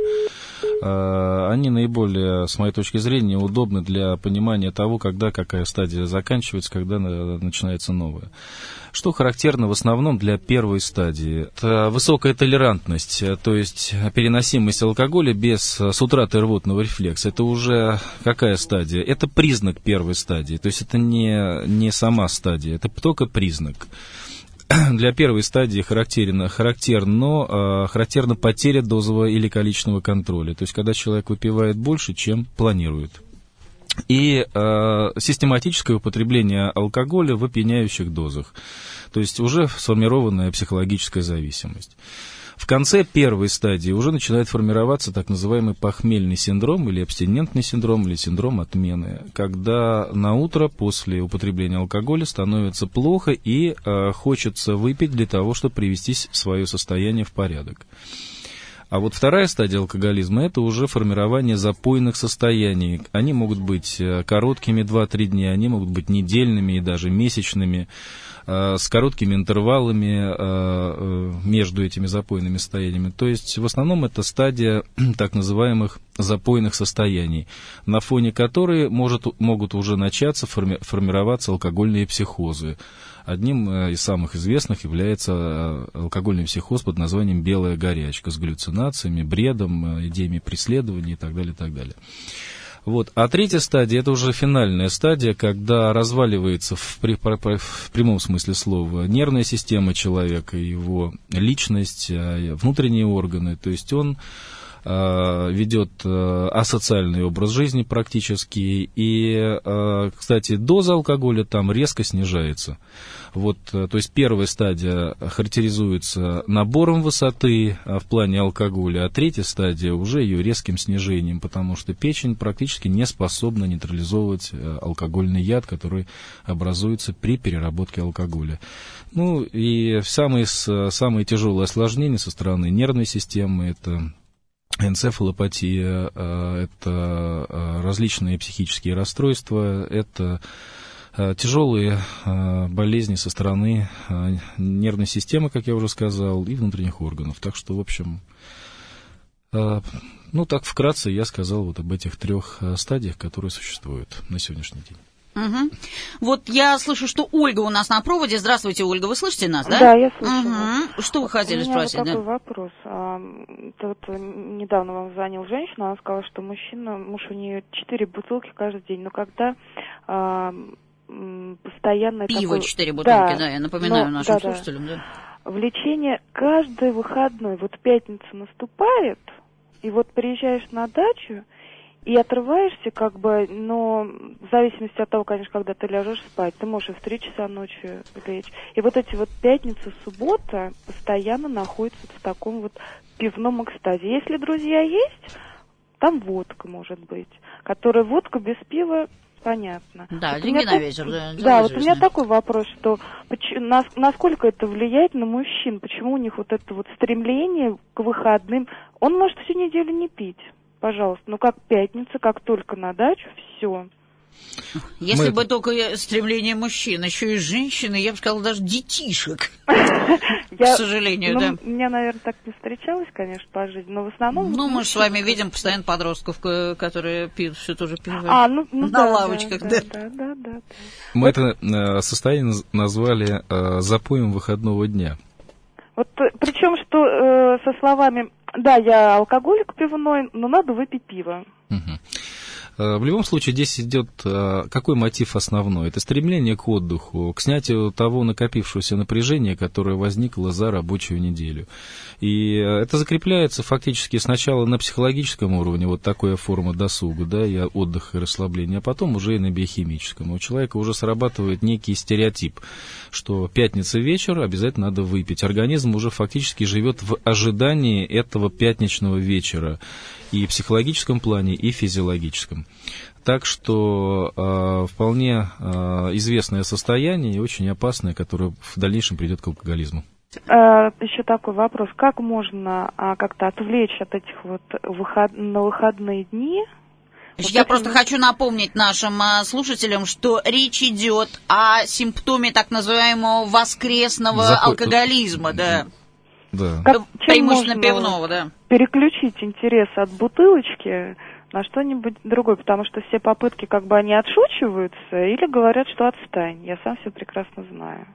Они наиболее, с моей точки зрения, удобны для понимания того, когда какая стадия заканчивается, когда начинается новая. Что характерно в основном для первой стадии? Это высокая толерантность, то есть переносимость алкоголя без с утраты рвотного рефлекса. Это уже какая стадия? Это признак первой стадии, то есть это не, не сама стадия, это только признак. Для первой стадии характерно, характерно, э, характерна потеря дозового или количественного контроля, то есть когда человек выпивает больше, чем планирует. И э, систематическое употребление алкоголя в опьяняющих дозах, то есть уже сформированная психологическая зависимость. В конце первой стадии уже начинает формироваться так называемый похмельный синдром или абстинентный синдром, или синдром отмены, когда на утро после употребления алкоголя становится плохо и э, хочется выпить для того, чтобы привести свое состояние в порядок. А вот вторая стадия алкоголизма – это уже формирование запойных состояний. Они могут быть короткими два-три дня, они могут быть недельными и даже месячными, с короткими интервалами между этими запойными состояниями. То есть в основном это стадия так называемых запойных состояний, на фоне которой может, могут уже начаться форми, формироваться алкогольные психозы. Одним из самых известных является алкогольный психоз под названием «белая горячка» с галлюцинациями, бредом, идеями преследования и так далее, и так далее. Вот. А третья стадия – это уже финальная стадия, когда разваливается в, при, в прямом смысле слова нервная система человека, его личность, внутренние органы. То есть он э, ведет э, асоциальный образ жизни практически. И, э, кстати, доза алкоголя там резко снижается. Вот, то есть первая стадия характеризуется набором высоты в плане алкоголя, а третья стадия уже ее резким снижением, потому что печень практически не способна нейтрализовывать алкогольный яд, который образуется при переработке алкоголя. Ну и самые, самые тяжелые осложнения со стороны нервной системы – это энцефалопатия, это различные психические расстройства, это тяжелые болезни со стороны нервной системы, как я уже сказал, и внутренних органов. Так что, в общем, ну так вкратце я сказал вот об этих трех стадиях, которые существуют на сегодняшний день. Угу. Вот я слышу, что Ольга у нас на проводе. Здравствуйте, Ольга, вы слышите нас, да? Да, я слышу. Угу. Что вы хотели У меня спросить? Вот такой да? вопрос. Тут недавно вам звонила женщина, она сказала, что мужчина, муж у нее четыре бутылки каждый день, но когда постоянно пиво такое... четыре бутылки, да, да, я напоминаю но, нашим да, слушателям, да. да. Влечение каждый выходной, вот пятница наступает, и вот приезжаешь на дачу и отрываешься, как бы, но в зависимости от того, конечно, когда ты ляжешь спать, ты можешь и в три часа ночи лечь. И вот эти вот пятница, суббота постоянно находятся в таком вот пивном экстазе. Если друзья есть, там водка может быть, которая водка без пива, понятно. Да, вот деньги на так... ветер, да. Да, вот у меня такой вопрос, что насколько это влияет на мужчин, почему у них вот это вот стремление к выходным, он может всю неделю не пить, пожалуйста, ну как пятница, как только на дачу, все. Если Мы... бы только стремление мужчин, еще и женщины, я бы сказала, даже детишек. Я, к сожалению, ну, да. У меня, наверное, так не встречалось, конечно, по жизни, но в основном... Ну, мы же с вами видим постоянно подростков, которые пьют все тоже пиво. А, ну, ну на да, лавочках, да. Да, да, да, да, да. Мы вот, это состояние назвали э, запоем выходного дня. Вот причем, что э, со словами, да, я алкоголик пивной, но надо выпить пиво. Угу. В любом случае, здесь идет какой мотив основной? Это стремление к отдыху, к снятию того накопившегося напряжения, которое возникло за рабочую неделю. И это закрепляется фактически сначала на психологическом уровне, вот такая форма досуга, да, и отдыха и расслабления, а потом уже и на биохимическом. У человека уже срабатывает некий стереотип, что пятница вечер, обязательно надо выпить. Организм уже фактически живет в ожидании этого пятничного вечера и в психологическом плане, и в физиологическом. Так что э, вполне э, известное состояние и очень опасное, которое в дальнейшем придет к алкоголизму. Э, еще такой вопрос. Как можно а, как-то отвлечь от этих вот выход... на выходные дни? Вот Я это... просто хочу напомнить нашим а, слушателям, что речь идет о симптоме так называемого воскресного Заход... алкоголизма, да. Да. Как, преимущественно пивного, да. Переключить интерес от бутылочки на что-нибудь другое, потому что все попытки, как бы, они отшучиваются или говорят, что отстань. Я сам все прекрасно знаю.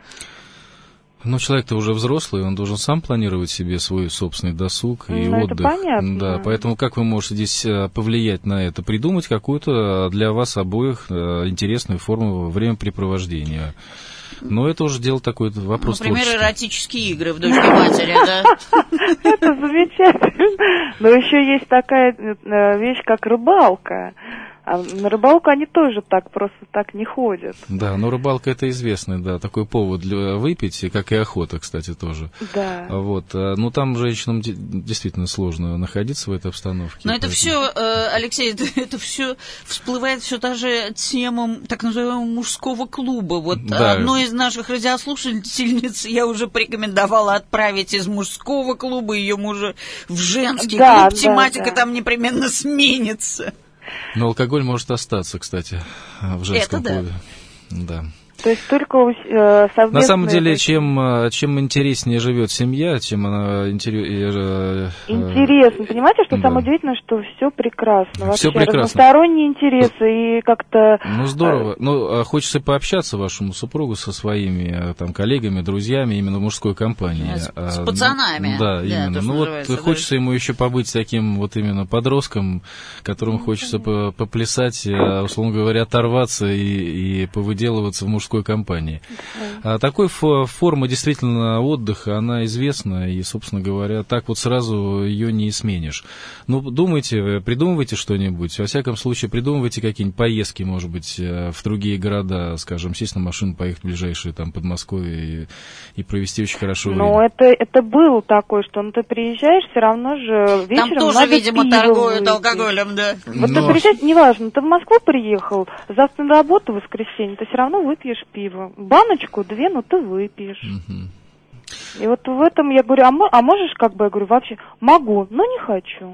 Ну, человек-то уже взрослый, он должен сам планировать себе свой собственный досуг и ну, отдых. Это понятно. Да, поэтому как вы можете здесь повлиять на это? Придумать какую-то для вас обоих интересную форму времяпрепровождения. Но это уже дело такой, вопрос Например, творческий. эротические игры в дочке матери, да? Это замечательно. Но еще есть такая вещь, как рыбалка. А на рыбалку они тоже так просто так не ходят. Да, но рыбалка это известный, да, такой повод для выпить, как и охота, кстати, тоже. Да. Вот, ну там женщинам действительно сложно находиться в этой обстановке. Но это все, Алексей, это, это все всплывает все та же тема так называемого мужского клуба. Вот да. Одной из наших радиослушательниц я уже порекомендовала отправить из мужского клуба ее мужа в женский да, клуб. Тематика да, да. там непременно сменится. Но алкоголь может остаться, кстати, в женском Это клубе. Да. Да. То есть только э, совместные... На самом деле, чем, чем интереснее живет семья, чем она интерес... интересно. Понимаете, что да. самое удивительное, что все прекрасно. Вообще, все прекрасно. Разносторонние интересы и как-то... Ну, здорово. Ну, хочется пообщаться вашему супругу со своими там, коллегами, друзьями именно в мужской компании. С, с пацанами. Да, да именно. Ну, вот да. хочется ему еще побыть таким вот именно подростком, которому mm-hmm. хочется поплясать, условно говоря, оторваться и, и повыделываться в мужской компании. Да. А такой фо- форма действительно отдыха, она известна, и, собственно говоря, так вот сразу ее не сменишь. Ну, думайте, придумывайте что-нибудь, во всяком случае, придумывайте какие-нибудь поездки, может быть, в другие города, скажем, сесть на машину, поехать в ближайшие, там, Подмосковье и, и провести очень хорошо время. Ну, это, это было такое, что ну, ты приезжаешь, все равно же вечером там тоже, надо видимо, пиво торгуют выпить. Алкоголем, да. Вот Но... ты приезжаешь, неважно, ты в Москву приехал, завтра на работу в воскресенье, ты все равно выпьешь пиво. Баночку, две, но ты выпьешь. Угу. И вот в этом я говорю, а, а можешь, как бы, я говорю, вообще, могу, но не хочу.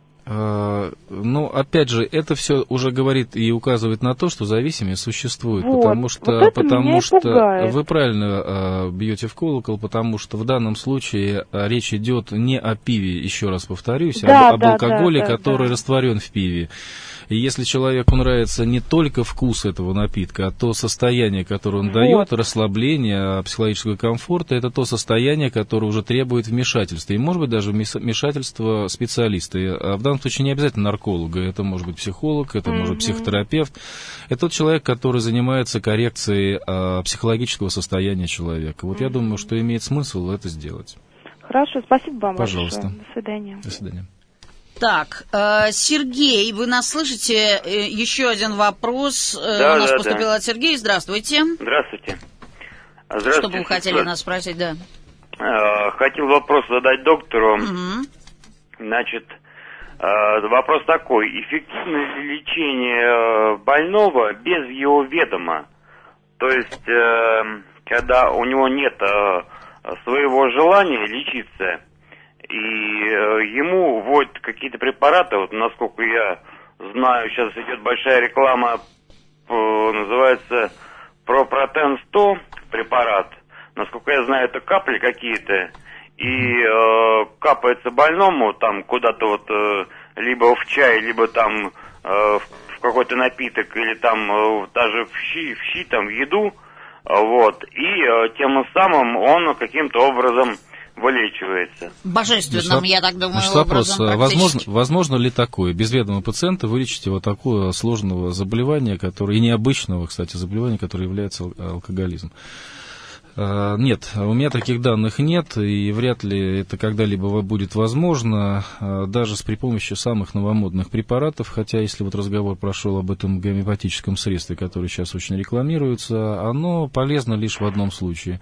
А, ну, опять же, это все уже говорит и указывает на то, что зависимость существует, вот, потому что, вот потому что пугает. Вы правильно а, бьете в колокол, потому что в данном случае а, речь идет не о пиве, еще раз повторюсь, да, а об, да, об алкоголе, да, да, который да. растворен в пиве. И если человеку нравится не только вкус этого напитка, а то состояние, которое он вот. дает, расслабление, психологического комфорта, это то состояние, которое уже требует вмешательства. И, может быть, даже вмешательства специалиста. И, а в данном случае не обязательно нарколога. Это может быть психолог, это mm-hmm. может быть психотерапевт. Это тот человек, который занимается коррекцией а, психологического состояния человека. Вот mm-hmm. я думаю, что имеет смысл это сделать. Хорошо, спасибо вам Пожалуйста. большое. До свидания. До свидания. Так, э, Сергей, вы нас слышите? Э, еще один вопрос э, да, у нас да, поступил да. от Сергея. Здравствуйте. Здравствуйте. Здравствуйте. Что бы вы хотели нас спросить, да? Э, хотел вопрос задать доктору. Угу. Значит, э, вопрос такой. Эффективность лечения больного без его ведома? То есть, э, когда у него нет э, своего желания лечиться, и ему вводят какие-то препараты, вот насколько я знаю, сейчас идет большая реклама, называется Пропротен сто препарат, насколько я знаю, это капли какие-то, и э, капается больному там куда-то вот э, либо в чай, либо там э, в какой-то напиток, или там э, даже в щи, в щи, там, в еду, вот, и э, тем самым он каким-то образом вылечивается. Божественным, значит, я так думаю, значит, вопрос, образом, возможно, возможно ли такое, без ведома пациента, вылечить его такого сложного заболевания, которое, и необычного, кстати, заболевания, которое является алкоголизм? Нет, у меня таких данных нет, и вряд ли это когда-либо будет возможно, даже с при помощи самых новомодных препаратов, хотя если вот разговор прошел об этом гомеопатическом средстве, которое сейчас очень рекламируется, оно полезно лишь в одном случае.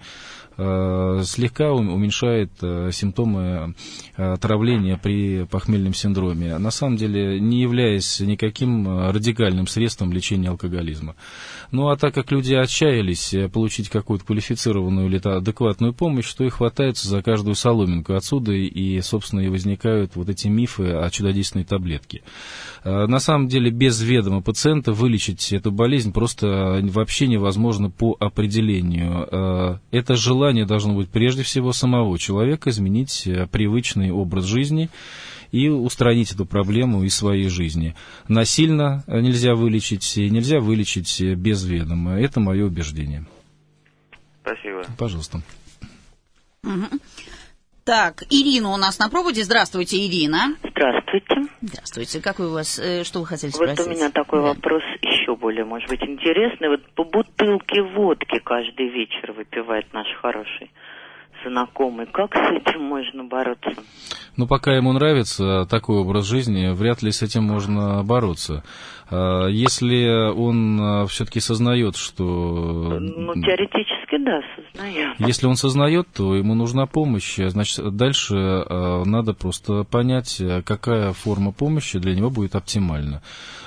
Слегка уменьшает симптомы отравления при похмельном синдроме, на самом деле не являясь никаким радикальным средством лечения алкоголизма. Ну а так как люди отчаялись получить какую-то квалифицированную или адекватную помощь, то и хватаются за каждую соломинку. Отсюда и, собственно, и возникают вот эти мифы о чудодейственной таблетке. На самом деле без ведома пациента вылечить эту болезнь просто вообще невозможно по определению. Это желание должно быть прежде всего самого человека изменить привычный образ жизни и устранить эту проблему из своей жизни. Насильно нельзя вылечить, нельзя вылечить без ведома. Это мое убеждение. Спасибо. Пожалуйста. Угу. Так, Ирина у нас на проводе. Здравствуйте, Ирина. Здравствуйте. Здравствуйте. Какой у вас, э, что вы хотели спросить? Вот у меня такой да. вопрос еще более, может быть, интересный. Вот по бутылке водки каждый вечер выпивает наш хороший знакомый. Как с этим можно бороться? Ну, пока ему нравится такой образ жизни, вряд ли с этим можно бороться. Если он все-таки сознает, что... Ну, теоретически, да, сознает. Если он сознает, то ему нужна помощь. Значит, дальше надо просто понять, какая форма помощи для него будет оптимальна.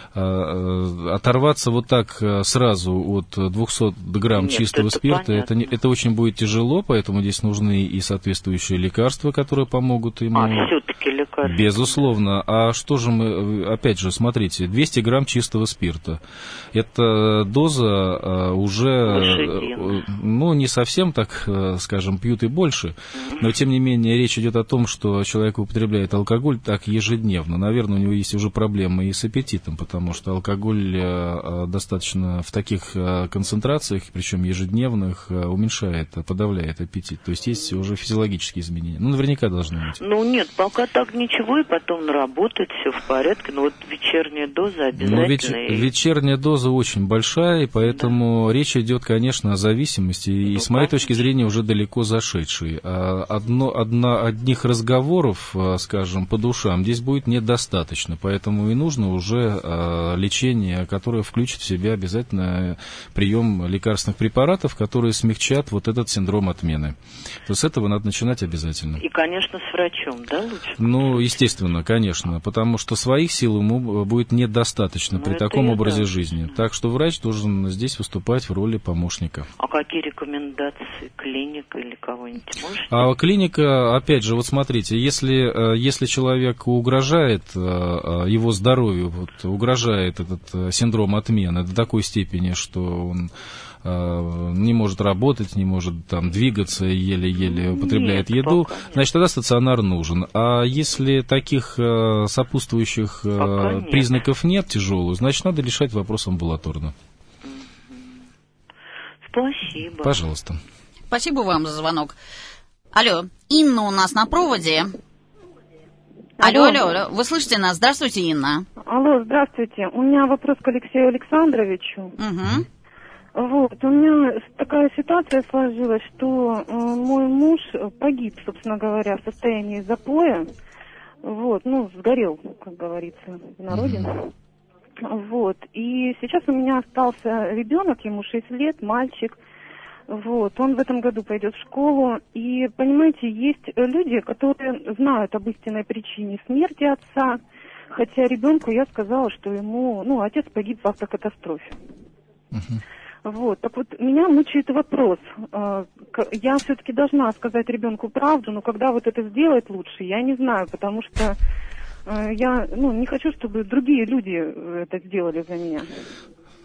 Оторваться вот так сразу от двухсот грамм Нет, чистого это спирта, это, не, это очень будет тяжело, поэтому здесь нужны и соответствующие лекарства, которые помогут ему. А, все-таки лекарства. Безусловно. А что же мы, опять же, смотрите, двести грамм чистого спирта. Это доза уже, Лошадин. ну, не совсем так, скажем, пьют и больше, но, тем не менее, речь идет о том, что человек употребляет алкоголь так ежедневно. Наверное, у него есть уже проблемы и с аппетитом, потому потому что алкоголь достаточно в таких концентрациях, причем ежедневных, уменьшает, подавляет аппетит. То есть есть уже физиологические изменения. Ну, наверняка должны быть. Ну, нет, пока так ничего, и потом работает, все в порядке. Но вот вечерняя доза обязательно. Ну, веч... и... вечерняя доза очень большая, и поэтому да. речь идет, конечно, о зависимости, и, ну, с моей конечно. точки зрения, уже далеко зашедшей. Одно, одно, одних разговоров, скажем, по душам здесь будет недостаточно, поэтому и нужно уже лечение, которое включит в себя обязательно прием лекарственных препаратов, которые смягчат вот этот синдром отмены. То с этого надо начинать обязательно. И, конечно, с врачом, да, лучше? Ну, естественно, конечно, потому что своих сил ему будет недостаточно ну, при таком образе да. жизни. Так что врач должен здесь выступать в роли помощника. А какие рекомендации? Клиника или кого-нибудь можете? А клиника, опять же, вот смотрите, если, если человеку угрожает его здоровью, вот, угрожает этот синдром отмены до такой степени, что он э, не может работать, не может там двигаться, еле-еле употребляет нет, еду, значит, тогда стационар нужен. А если таких э, сопутствующих э, нет. признаков нет тяжелых, значит, надо решать вопрос амбулаторно. Спасибо. Пожалуйста. Спасибо вам за звонок. Алло, Инна у нас на проводе. Алло, алло, алло, вы слышите нас? Здравствуйте, Инна. Алло, здравствуйте. У меня вопрос к Алексею Александровичу. Угу. Вот, у меня такая ситуация сложилась, что э, мой муж погиб, собственно говоря, в состоянии запоя. Вот, ну, сгорел, как говорится в народе. Угу. Вот, и сейчас у меня остался ребенок, ему шесть лет, мальчик. Вот, он в этом году пойдет в школу, и, понимаете, есть люди, которые знают об истинной причине смерти отца, хотя ребенку я сказала, что ему, ну, отец погиб в автокатастрофе. Uh-huh. Вот, так вот, меня мучает вопрос, я все-таки должна сказать ребенку правду, но когда вот это сделать лучше, я не знаю, потому что я, ну, не хочу, чтобы другие люди это сделали за меня.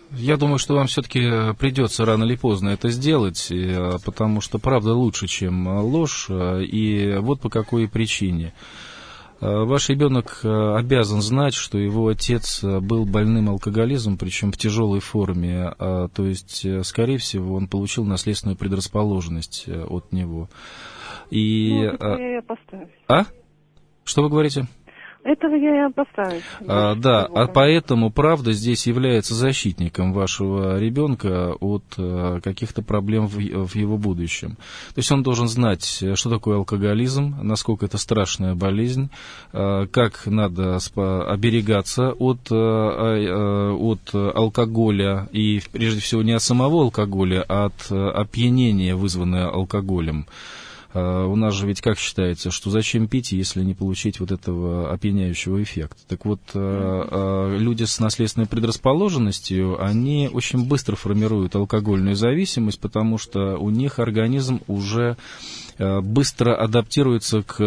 Я думаю, что вам все-таки придется рано или поздно это сделать, потому что правда лучше, чем ложь, и вот по какой причине. Ваш ребенок обязан знать, что его отец был больным алкоголизмом, причем в тяжелой форме, то есть, скорее всего, он получил наследственную предрасположенность от него. И... Ну, я и опасаюсь. А? Что вы говорите? Этого я и опасаюсь. А, да, а поэтому, правда, здесь является защитником вашего ребенка от а, каких-то проблем в, в его будущем. То есть он должен знать, что такое алкоголизм, насколько это страшная болезнь, а, как надо спа- оберегаться от, а, от алкоголя, и прежде всего не от самого алкоголя, а от опьянения, вызванного алкоголем. У нас же ведь как считается, что зачем пить, если не получить вот этого опьяняющего эффекта? Так вот, люди с наследственной предрасположенностью, они очень быстро формируют алкогольную зависимость, потому что у них организм уже быстро адаптируется к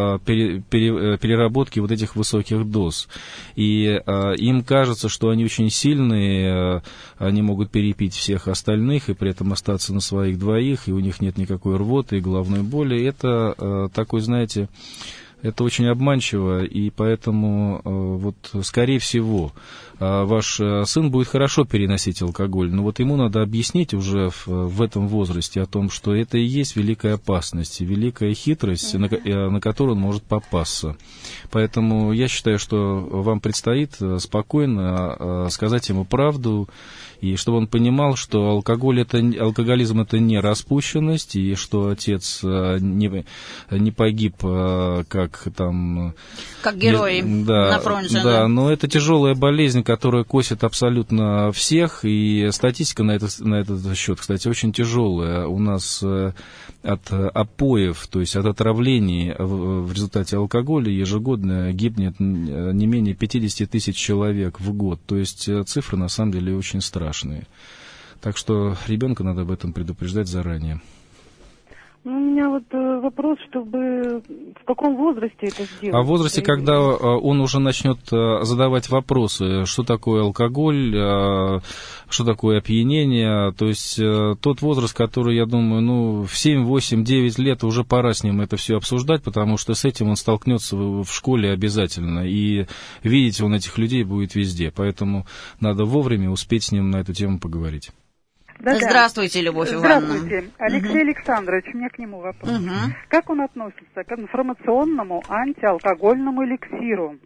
переработке вот этих высоких доз. И им кажется, что они очень сильные, они могут перепить всех остальных и при этом остаться на своих двоих, и у них нет никакой рвоты и головной боли. Это такой, знаете, это очень обманчиво, и поэтому, вот, скорее всего, ваш сын будет хорошо переносить алкоголь, но вот ему надо объяснить уже в, в этом возрасте о том, что это и есть великая опасность, великая хитрость, на, на которую он может попасться. Поэтому я считаю, что вам предстоит спокойно сказать ему правду, и чтобы он понимал, что алкоголь это, алкоголизм это не распущенность, и что отец не, не погиб как там... Как герой не, да, на фронте. Да, да, но это тяжелая болезнь, которая косит абсолютно всех, и статистика на, это, на этот счет, кстати, очень тяжелая. У нас от опоев, то есть от отравлений в, в результате алкоголя ежегодно гибнет не менее пятьдесят тысяч человек в год. То есть цифры на самом деле очень страшные. Так что ребенка надо об этом предупреждать заранее. Ну, у меня вот э, вопрос, чтобы в каком возрасте это сделать? А в возрасте, когда он уже начнет задавать вопросы, что такое алкоголь, что такое опьянение, то есть тот возраст, который, я думаю, ну, в семь, восемь, девять лет уже пора с ним это все обсуждать, потому что с этим он столкнется в школе обязательно, и видеть он этих людей будет везде, поэтому надо вовремя успеть с ним на эту тему поговорить. Да, Здравствуйте, Любовь Ивановна. Здравствуйте. Алексей угу. Александрович, у меня к нему вопрос. Угу. Как он относится к информационному антиалкогольному эликсиру?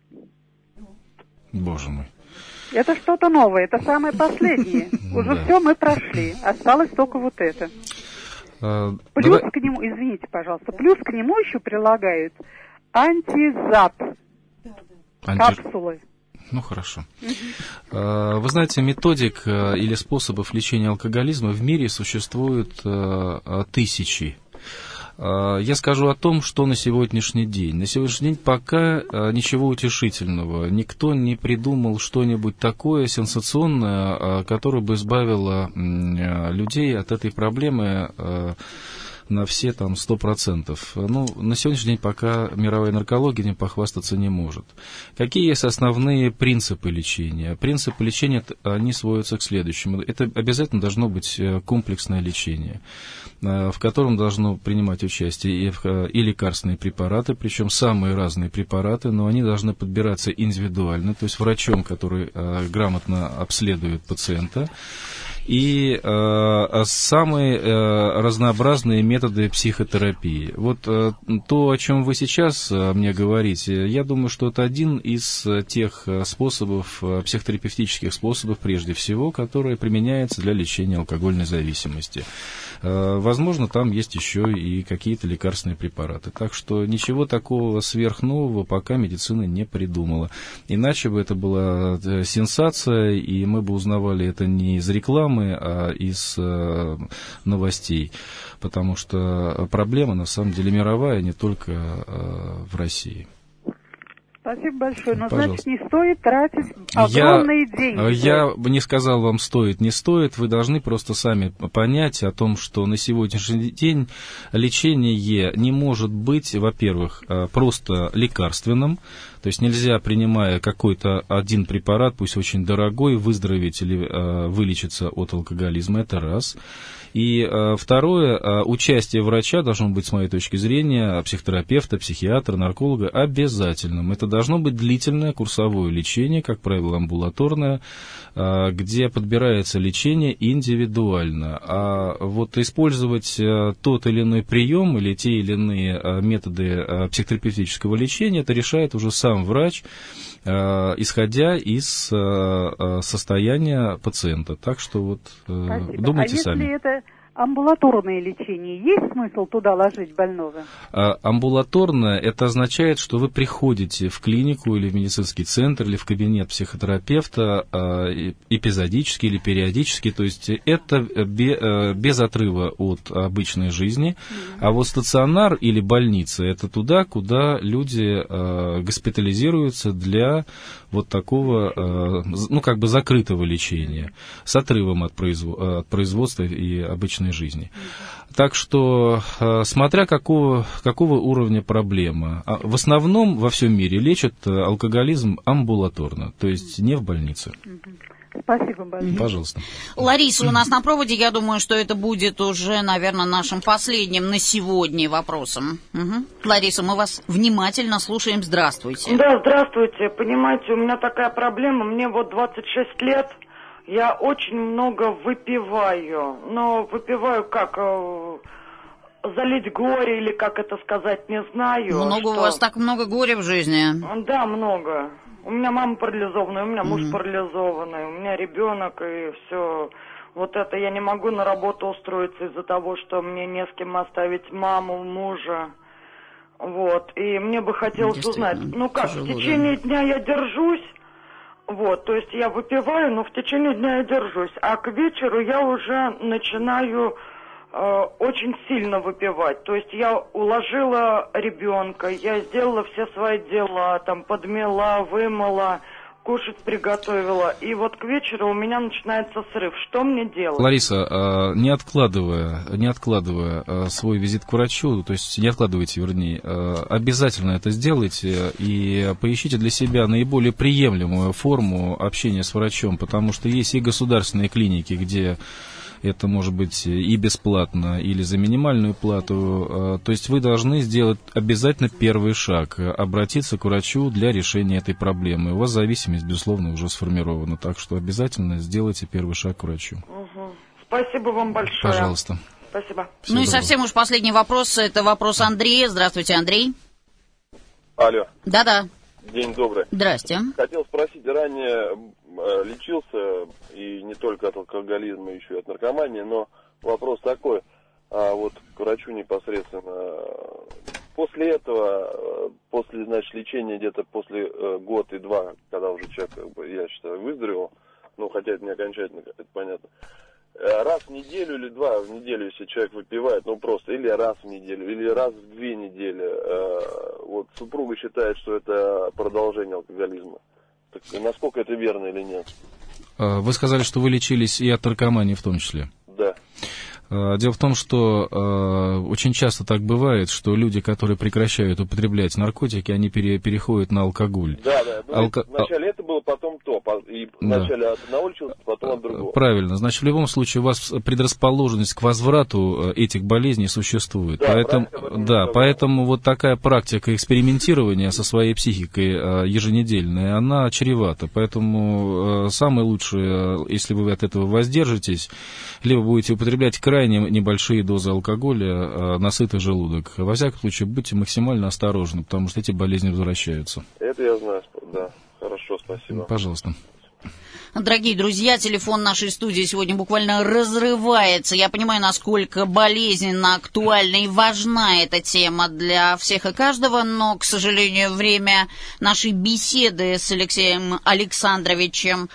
Боже мой. Это что-то новое, это самое последнее. Уже все мы прошли, осталось только вот это. Плюс к нему, извините, пожалуйста, плюс к нему еще прилагают антизап, капсулы. Ну, хорошо. Uh-huh. Вы знаете, методик или способов лечения алкоголизма в мире существует тысячи. Я скажу о том, что на сегодняшний день. На сегодняшний день пока ничего утешительного. Никто не придумал что-нибудь такое сенсационное, которое бы избавило людей от этой проблемы на все там сто процентов. Ну, на сегодняшний день пока мировая наркология не похвастаться не может. Какие есть основные принципы лечения? Принципы лечения, они сводятся к следующему. Это обязательно должно быть комплексное лечение, в котором должно принимать участие и лекарственные препараты, причем самые разные препараты, но они должны подбираться индивидуально, то есть врачом, который грамотно обследует пациента, и э, самые э, разнообразные методы психотерапии. Вот э, то, о чем вы сейчас э, мне говорите, я думаю, что это один из тех способов, э, психотерапевтических способов, прежде всего, которые применяются для лечения алкогольной зависимости. Э, возможно, там есть еще и какие-то лекарственные препараты. Так что ничего такого сверхнового пока медицина не придумала. Иначе бы это была сенсация, и мы бы узнавали это не из рекламы, а из э, новостей, потому что проблема на самом деле мировая, не только э, в России. Спасибо большое. Но, пожалуйста, значит, не стоит тратить огромные я, деньги. Я не сказал вам стоит, не стоит. Вы должны просто сами понять о том, что на сегодняшний день лечение не может быть, во-первых, просто лекарственным, То есть нельзя, принимая какой-то один препарат, пусть очень дорогой, выздороветь или э, вылечиться от алкоголизма. Это раз. И э, второе, э, участие врача должно быть, с моей точки зрения, психотерапевта, психиатра, нарколога обязательным. Это должно быть длительное курсовое лечение, как правило, амбулаторное, э, где подбирается лечение индивидуально. А вот использовать э, тот или иной прием или те или иные э, методы э, психотерапевтического лечения, это решает уже сам врач, э, исходя из э, состояния пациента. Так что вот э, думайте а сами. Если это амбулаторное лечение, есть смысл туда ложить больного? А, амбулаторное, это означает, что вы приходите в клинику или в медицинский центр, или в кабинет психотерапевта а, эпизодически или периодически, то есть это бе, без отрыва от обычной жизни, mm-hmm. а вот стационар или больница, это туда, куда люди а, госпитализируются для вот такого, а, ну, как бы закрытого лечения, с отрывом от, производ, от производства и обычной жизни. Так что, смотря какого, какого уровня проблема, в основном во всем мире лечат алкоголизм амбулаторно, то есть не в больнице. Спасибо большое. Пожалуйста. Лариса у нас на проводе, я думаю, что это будет уже, наверное, нашим последним на сегодня вопросом. Угу. Лариса, мы вас внимательно слушаем. Здравствуйте. Да, здравствуйте. Понимаете, у меня такая проблема, мне вот двадцать шесть лет. Я очень много выпиваю, но выпиваю как, э, залить горе или как это сказать, не знаю. Много что... у вас так много горя в жизни? Да, много. У меня мама парализованная, у меня муж mm-hmm. парализованный, у меня ребенок и все. Вот это я не могу на работу устроиться из-за того, что мне не с кем оставить маму, мужа. Вот, и мне бы хотелось узнать, ну как, тяжело, в течение да. дня я держусь. Вот, то есть я выпиваю, но в течение дня я держусь, а к вечеру я уже начинаю э, очень сильно выпивать. То есть я уложила ребенка, я сделала все свои дела, там подмела, вымыла, кушать приготовила, и вот к вечеру у меня начинается срыв. Что мне делать? Лариса, не откладывая, не откладывая свой визит к врачу, то есть не откладывайте, вернее, обязательно это сделайте и поищите для себя наиболее приемлемую форму общения с врачом, потому что есть и государственные клиники, где это может быть и бесплатно, или за минимальную плату. То есть вы должны сделать обязательно первый шаг, обратиться к врачу для решения этой проблемы. У вас зависимость, безусловно, уже сформирована, так что обязательно сделайте первый шаг к врачу. Угу. Спасибо вам большое. Пожалуйста. Спасибо. Всего ну доброго. И совсем уж последний вопрос, это вопрос Андрея. Здравствуйте, Андрей. Алло. Да-да. День добрый. Здрасте. Хотел спросить, ранее лечился, и не только от алкоголизма, еще и от наркомании, но вопрос такой, а вот к врачу непосредственно, после этого, после, значит, лечения где-то после э, год и два, когда уже человек, как бы, я считаю, выздоровел, ну, хотя это не окончательно, это понятно, раз в неделю или два в неделю, если человек выпивает, ну, просто, или раз в неделю, или раз в две недели, э, вот супруга считает, что это продолжение алкоголизма. Так насколько это верно или нет? Вы сказали, что вы лечились и от наркомании в том числе? Да. Дело в том, что э, очень часто так бывает, что люди, которые прекращают употреблять наркотики, они пере, переходят на алкоголь. Да, да. Ну, Алко... Вначале это было, потом то. И вначале да. от одного лечился, потом от другого. Правильно. Значит, в любом случае у вас предрасположенность к возврату этих болезней существует. Да, поэтому, да, поэтому вот такая практика экспериментирования со своей психикой еженедельная, она чревата. Поэтому самое лучшее, если вы от этого воздержитесь, либо будете употреблять крайне небольшие дозы алкоголя на сытый желудок. Во всяком случае, будьте максимально осторожны, потому что эти болезни возвращаются. Это я знаю, да. Хорошо, спасибо. Пожалуйста. Дорогие друзья, телефон нашей студии сегодня буквально разрывается. Я понимаю, насколько болезненно, актуальна и важна эта тема для всех и каждого, но, к сожалению, время нашей беседы с Алексеем Александровичем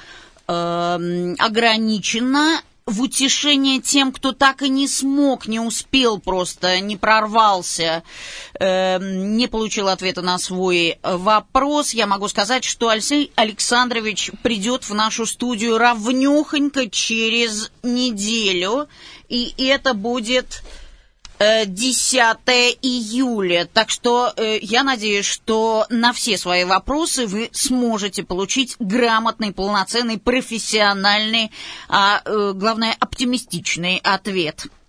э, ограничено. В утешение тем, кто так и не смог, не успел просто, не прорвался, э, не получил ответа на свой вопрос, я могу сказать, что Алексей Александрович придет в нашу студию ровнёхонько через неделю, и это будет десятое июля. Так что я надеюсь, что на все свои вопросы вы сможете получить грамотный, полноценный, профессиональный, а главное, оптимистичный ответ.